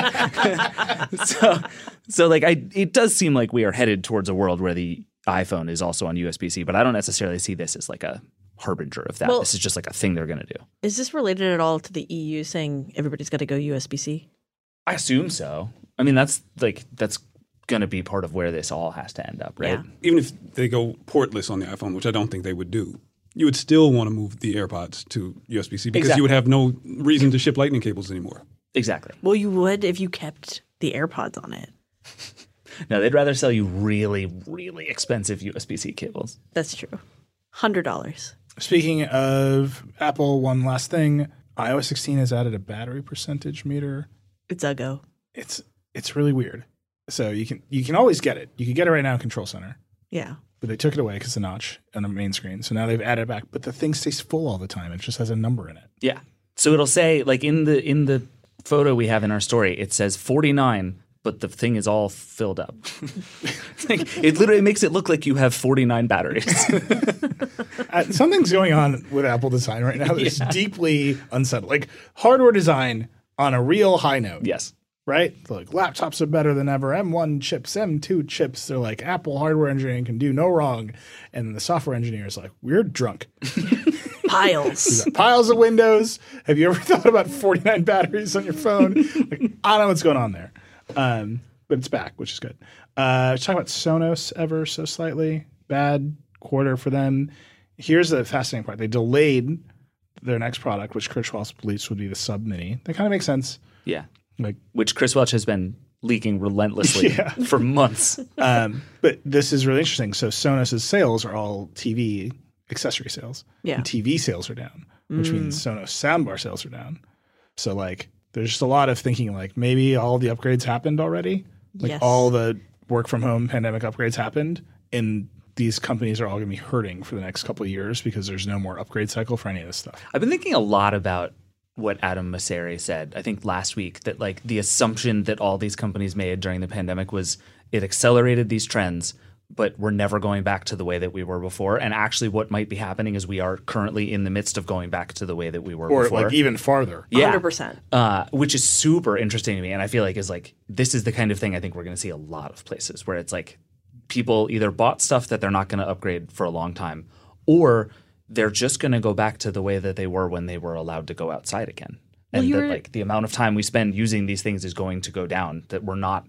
so, so like I, it does seem like we are headed towards a world where the iPhone is also on U S B C, but I don't necessarily see this as like a harbinger of that. Well- This is just like a thing they're going to do. Is this related at all to the E U saying everybody's got to go U S B C? I assume so. I mean, that's like that's going to be part of where this all has to end up, right? Yeah. Even if they go portless on the iPhone, which I don't think they would do, you would still want to move the AirPods to U S B C because Exactly. you would have no reason to ship Lightning cables anymore. Exactly. Well, you would if you kept the AirPods on it. No, they'd rather sell you really, really expensive U S B C cables. That's true. one hundred dollars. Speaking of Apple, one last thing. i O S sixteen has added a battery percentage meter. It's a go. It's it's really weird. So you can you can always get it. You can get it right now in Control Center, Yeah. but they took it away because the notch on the main screen. So now they've added it back, but the thing stays full all the time. It just has a number in it. Yeah. So it'll say like in the in the photo we have in our story, it says forty-nine, but the thing is all filled up. It's like, it literally makes it look like you have forty-nine batteries. Uh, something's going on with Apple design right now that's deeply unsettled. Like hardware design on a real high note. Yes. Right? Like laptops are better than ever. M one chips, M two chips. They're like Apple hardware engineering can do no wrong. And the software engineer is like, we're drunk. Piles. Got piles of Windows. Have you ever thought about forty-nine batteries on your phone? Like, I don't know what's going on there. Um, but it's back, which is good. Uh, let's talk about Sonos ever so slightly. Bad quarter for them. Here's the fascinating part. They delayed their next product, which Chris Welch believes would be the Sub Mini. That kind of makes sense. Yeah. Like, Which Chris Welch has been leaking relentlessly Yeah. for months. um, but this is really interesting. So Sonos's sales are all T V accessory sales. Yeah. And T V sales are down, which means Sonos soundbar sales are down. So like there's just a lot of thinking like maybe all the upgrades happened already. Like Yes. all the work from home pandemic upgrades happened, and these companies are all going to be hurting for the next couple of years because there's no more upgrade cycle for any of this stuff. I've been thinking a lot about what Adam Mosseri said, I think last week, that like the assumption that all these companies made during the pandemic was it accelerated these trends, but we're never going back to the way that we were before. And actually what might be happening is we are currently in the midst of going back to the way that we were Or before. like even farther. Yeah. one hundred percent. Uh, which is super interesting to me. And I feel like is like this is the kind of thing I think we're going to see a lot of places where it's like people either bought stuff that they're not going to upgrade for a long time, or they're just going to go back to the way that they were when they were allowed to go outside again. Well, And you that were- like the amount of time we spend using these things is going to go down, that we're not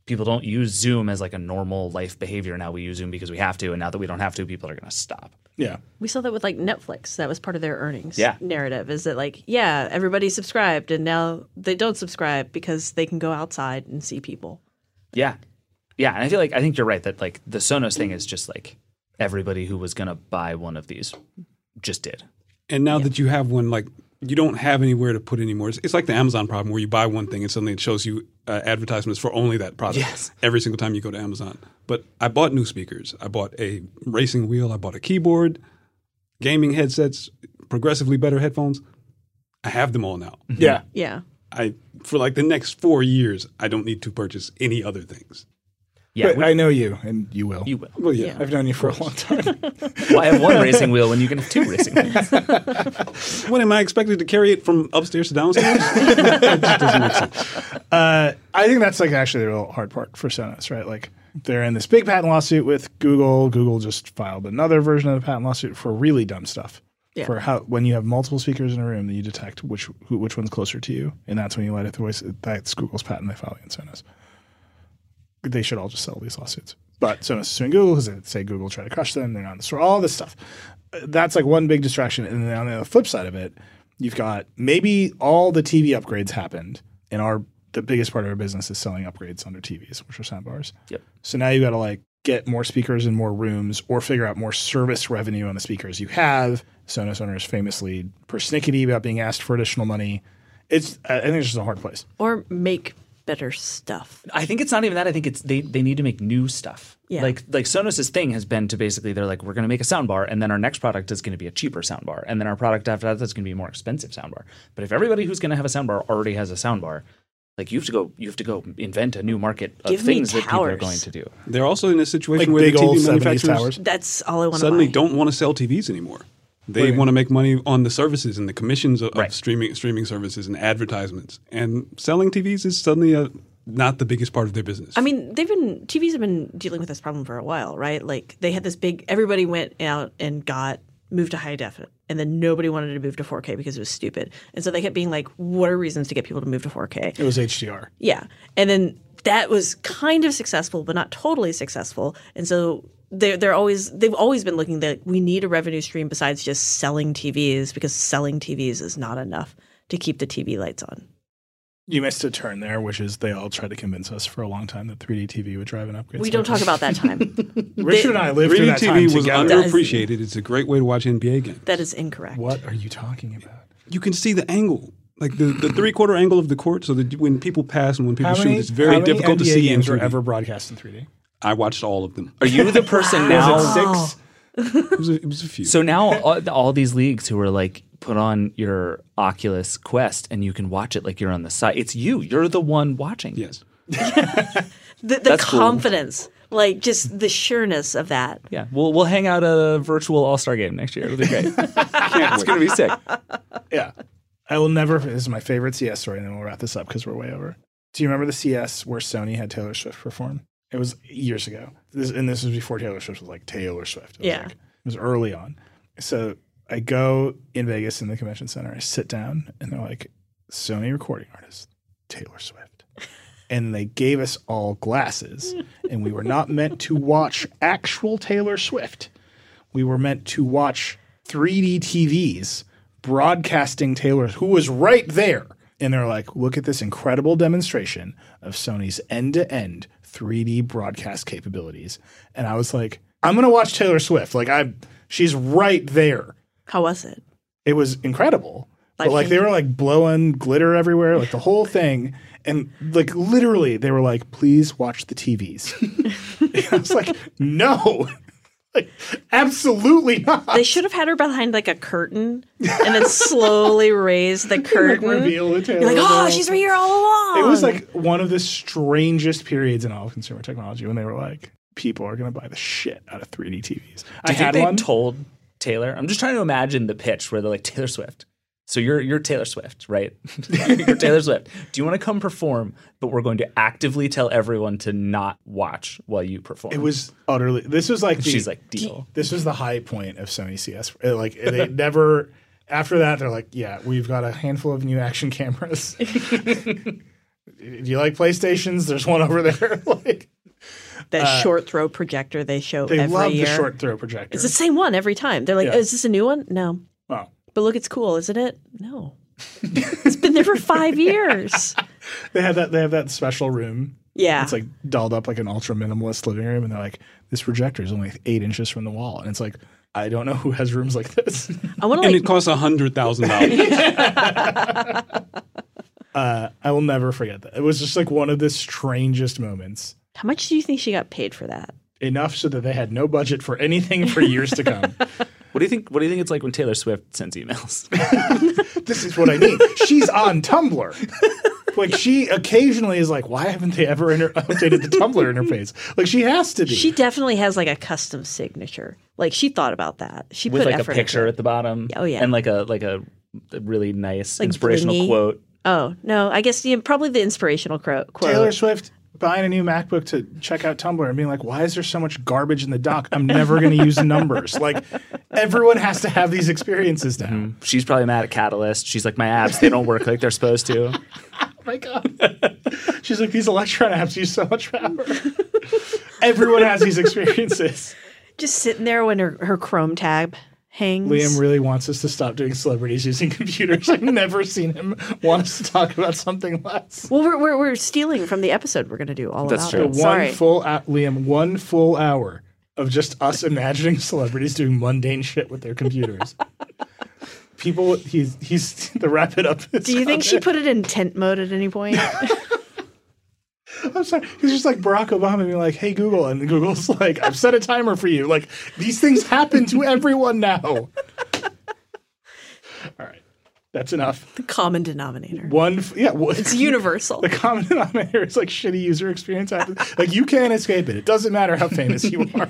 people don't use Zoom as like a normal life behavior. Now we use Zoom because we have to, and now that we don't have to, people are going to stop. Yeah. We saw that with like Netflix. That was part of their earnings Yeah. narrative is that like, yeah, everybody subscribed and now they don't subscribe because they can go outside and see people. Yeah. Yeah. And I feel like, I think you're right that like the Sonos thing is just like everybody who was going to buy one of these just did. And now yeah. that you have one, like you don't have anywhere to put it anymore. It's, it's like the Amazon problem where you buy one thing and suddenly it shows you uh, advertisements for only that product yes. every single time you go to Amazon. But I bought new speakers. I bought a racing wheel. I bought a keyboard, gaming headsets, progressively better headphones. I have them all now. Yeah. Yeah. I for like the next four years, I don't need to purchase any other things. Yeah, but we, I know you, and you will. You will. Well, yeah. Yeah. I've known you for a long time. Well, I have one racing wheel when you can have two racing wheels. What, am I expected to carry it from upstairs to downstairs? That just doesn't make sense. Uh, I think that's like actually the real hard part for Sonos, right? Like they're in this big patent lawsuit with Google. Google just filed another version of the patent lawsuit for really dumb stuff. Yeah. For how when you have multiple speakers in a room, that you detect which who, which one's closer to you, and that's when you light up the voice. That's Google's patent they filed against Sonos. They should all just settle these lawsuits. But Sonos is suing Google because they say Google tried to crush them. They're not in the store. All this stuff. That's like one big distraction. And then on the flip side of it, you've got maybe all the T V upgrades happened, and our the biggest part of our business is selling upgrades under T Vs, which are soundbars. Yep. So now you got to like get more speakers in more rooms, or figure out more service revenue on the speakers you have. Sonos owners famously persnickety about being asked for additional money. It's I think it's just a hard place. Or make better stuff. I think it's not even that. I think it's they, they need to make new stuff. Yeah. Like like Sonos's thing has been to basically they're like, we're going to make a soundbar, and then our next product is going to be a cheaper soundbar, and then our product after that is going to be a more expensive soundbar. But if everybody who's going to have a soundbar already has a soundbar, like you have to go you have to go invent a new market of Give me things that people are towers. going to do. They're also in a situation Like where big the T old V seventies manufacturers towers. That's all I want to suddenly buy. don't want to sell T Vs anymore. do They you want to make money on the services and the commissions of, Right. of streaming streaming services and advertisements. And selling T Vs is suddenly a, not the biggest part of their business. I mean, they've been T Vs have been dealing with this problem for a while, right? Like they had this big. Everybody went out and got moved to high def, and then nobody wanted to move to four K because it was stupid. And so they kept being like, "What are reasons to get people to move to four K?" It was H D R. Yeah, and then that was kind of successful, but not totally successful. And so they're they're always they've always been looking that we need a revenue stream besides just selling T Vs, because selling T Vs is not enough to keep the T V lights on. You missed a turn there, which is they all tried to convince us for a long time that three D T V would drive an upgrade. We don't talk about that time. Richard and I lived through three D that T time V was together. underappreciated. It's a great way to watch N B A games. That is incorrect. What are you talking about? You can see the angle, like the, the three quarter angle of the court, so that when people pass and when people How shoot, many, it's very how many difficult N B A to see in games were three D. ever broadcast in three D? I watched all of them. Are you the person now? Was it six? It was a, it was a few. So now all, all these leagues who are like, put on your Oculus Quest and you can watch it like you're on the side. It's you. You're the one watching. Yes. The, the That's cool. confidence, like just the sureness of that. Yeah, we'll we'll hang out at a virtual All Star game next year. It'll be great. It's going to be sick. Yeah. I will never, this is my favorite C S story, and then we'll wrap this up because we're way over. Do you remember the C S where Sony had Taylor Swift perform? It was years ago. This, and this was before Taylor Swift was like Taylor Swift. It was Yeah. like, it was early on. So I go in Vegas in the convention center. I sit down, and they're like, Sony recording artist, Taylor Swift. And they gave us all glasses, and we were not meant to watch actual Taylor Swift. We were meant to watch three D T Vs broadcasting Taylor, who was right there. And they're like, look at this incredible demonstration of Sony's end-to-end three D broadcast capabilities. And I was like, I'm going to watch Taylor Swift. Like, I, she's right there. How was it? It was incredible. But Like- like they were like blowing glitter everywhere, like the whole thing. And like literally they were like, please watch the T Vs. And I was like, no. Like, absolutely not. They should have had her behind like a curtain and then slowly raise the curtain. reveal the Taylor You're like, oh, Swift. she's right here all along. It was like one of the strangest periods in all of consumer technology when they were like, people are going to buy the shit out of three D T Vs. Do I you think had they one. told Taylor? I'm just trying to imagine the pitch where they're like, Taylor Swift. So you're you're Taylor Swift, right? You're Taylor Swift. Do you want to come perform? But we're going to actively tell everyone to not watch while you perform. It was utterly. This was like the, She's like, deal. This was the high point of Sony C S. Uh, Like they never. After that, they're like, yeah, we've got a handful of new action cameras. if you like PlayStations, there's one over there. Like That uh, short throw projector they show they every love year. the short throw projector. It's the same one every time. They're like, Yeah. oh, is this a new one? No. Oh. But look, it's cool, isn't it? No. It's been there for five years. They have that. They have that special room. Yeah. It's like dolled up like an ultra minimalist living room, and they're like, "This projector is only eight inches from the wall," and it's like, I don't know who has rooms like this. I want to And like. it costs one hundred thousand dollars. uh, I will never forget that. It was just like one of the strangest moments. How much do you think she got paid for that? Enough so that they had no budget for anything for years to come. What do you think? What do you think it's like when Taylor Swift sends emails? This is what I mean. She's on Tumblr. Like she occasionally is like, why haven't they ever inter- updated the Tumblr interface? Like she has to be. She definitely has like a custom signature. Like she thought about that. She With put like a effort picture into at the bottom. Oh, yeah. And like a like a, a really nice Like inspirational blingy. quote. Oh no, I guess yeah, probably the inspirational cro- quote. Taylor Swift buying a new MacBook to check out Tumblr and being like, why is there so much garbage in the dock? I'm never going to use the numbers. Like everyone has to have these experiences now. Mm-hmm. She's probably mad at Catalyst. She's like, my apps, they don't work like they're supposed to. Oh my God. She's like, these Electron apps use so much power. Everyone has these experiences. Just sitting there when her, her Chrome tab hangs. Liam really wants us to stop doing celebrities using computers. I've never seen him want us to talk about something less. Well, we're, we're we're stealing from the episode we're going to do all That's about true. it. One Sorry. full hou- Liam, one full hour of just us imagining celebrities doing mundane shit with their computers. People, he's he's the wrap it up. Do you think she put it in tent mode at any point? I'm sorry. He's just like Barack Obama being like, "Hey Google," and Google's like, "I've set a timer for you." Like these things happen to everyone now. All right, that's enough. The common denominator. One, f- yeah, well, It's universal. The common denominator is like shitty user experience happens. Like you can't escape it. It doesn't matter how famous you are.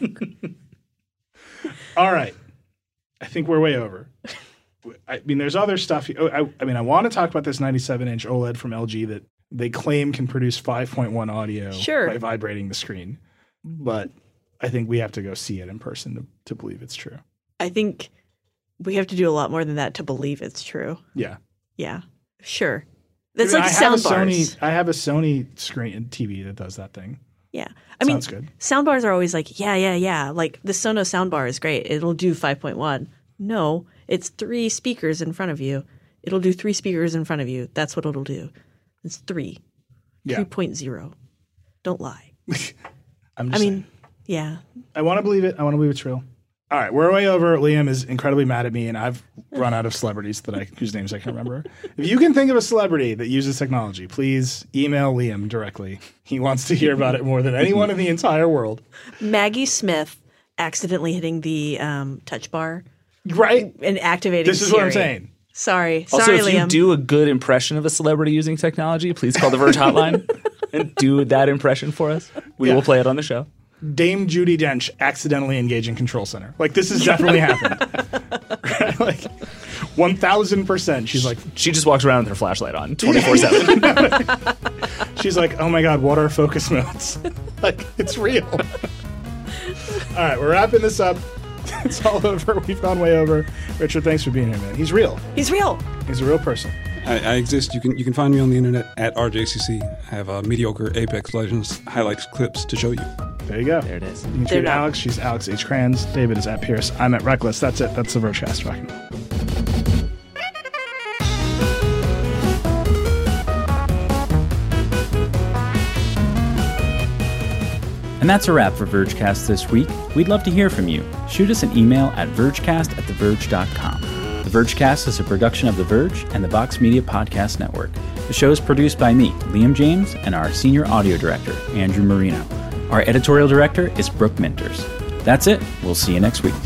All right, I think we're way over. I mean, there's other stuff. Oh, I, I mean, I want to talk about this ninety-seven inch OLED from L G that they claim can produce five point one audio Sure. by vibrating the screen. But I think we have to go see it in person to, to believe it's true. I think we have to do a lot more than that to believe it's true. Yeah. Yeah, sure. That's I mean, like I sound have a bars. Sony, I have a Sony screen T V that does that thing. Yeah. I mean, Sounds good. sound bars are always like, yeah, yeah, yeah. Like the Sonos sound bar is great. It'll do five point one. No, it's three speakers in front of you. It'll do three speakers in front of you. That's what it'll do. It's three. Yeah. three point oh. Don't lie. I'm I just mean, saying. yeah. I want to believe it. I want to believe it's real. All right, we're way over. Liam is incredibly mad at me, and I've run out of celebrities that I whose names I can't remember. If you can think of a celebrity that uses technology, please email Liam directly. He wants to hear about it more than anyone in the entire world. Maggie Smith accidentally hitting the um, touch bar Right? and activating This is what I'm Siri. saying. Sorry. Also, Sorry, if Liam. you do a good impression of a celebrity using technology, please call the Verge hotline and do that impression for us. We Yeah. will play it on the show. Dame Judi Dench accidentally engaging Control Center. Like, this has definitely happened. Like, one thousand percent. She's like, She just walks around with her flashlight on twenty-four seven. she's like, oh my God, what are focus modes? Like, it's real. All right, we're wrapping this up. It's all over. We've gone way over. Richard, thanks for being here, man. He's real. He's real. He's a real person. I, I exist. You can you can find me on the internet at R J C C. I have uh, mediocre Apex Legends highlights clips to show you. There you go. There it is. You can They're tweet not- Alex. She's Alex H. Kranz. David is at Pierce. I'm at Reckless. That's it. That's the Vergecast. Fucking. And that's a wrap for Vergecast this week. We'd love to hear from you. Shoot us an email at vergecast at the verge dot com. The Vergecast is a production of The Verge and the Vox Media Podcast Network. The show is produced by me, Liam James, and our senior audio director, Andrew Marino. Our editorial director is Brooke Minters. That's it. We'll see you next week.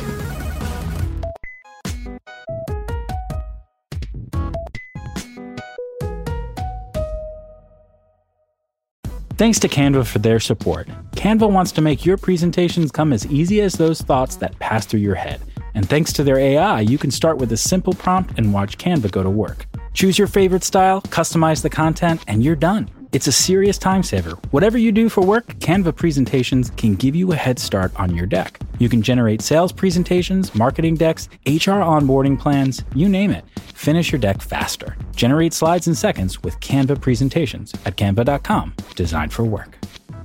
Thanks to Canva for their support. Canva wants to make your presentations come as easy as those thoughts that pass through your head. And thanks to their A I, you can start with a simple prompt and watch Canva go to work. Choose your favorite style, customize the content, and you're done. It's a serious time saver. Whatever you do for work, Canva presentations can give you a head start on your deck. You can generate sales presentations, marketing decks, H R onboarding plans, you name it. Finish your deck faster. Generate slides in seconds with Canva presentations at canva dot com. Designed for work.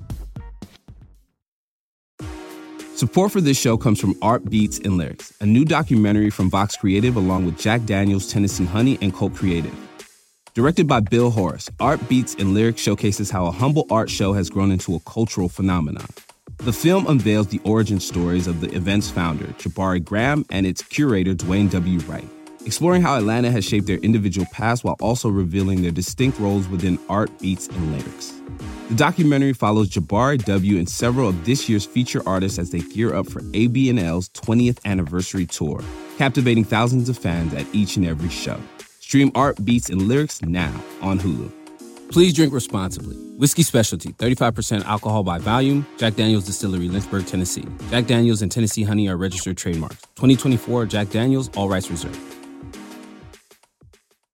Support for this show comes from Art Beats and Lyrics, a new documentary from Vox Creative along with Jack Daniels, Tennessee Honey, and Colt Creative. Directed by Bill Horace, Art Beats and Lyrics showcases how a humble art show has grown into a cultural phenomenon. The film unveils the origin stories of the event's founder, Jabari Graham, and its curator, Dwayne W. Wright, exploring how Atlanta has shaped their individual past while also revealing their distinct roles within art, beats, and lyrics. The documentary follows Jabari W. and several of this year's feature artists as they gear up for A B N L's twentieth anniversary tour, captivating thousands of fans at each and every show. Stream Art, Beats, and Lyrics now on Hulu. Please drink responsibly. Whiskey Specialty, thirty-five percent alcohol by volume. Jack Daniel's Distillery, Lynchburg, Tennessee. Jack Daniel's and Tennessee Honey are registered trademarks. twenty twenty-four Jack Daniel's, all rights reserved.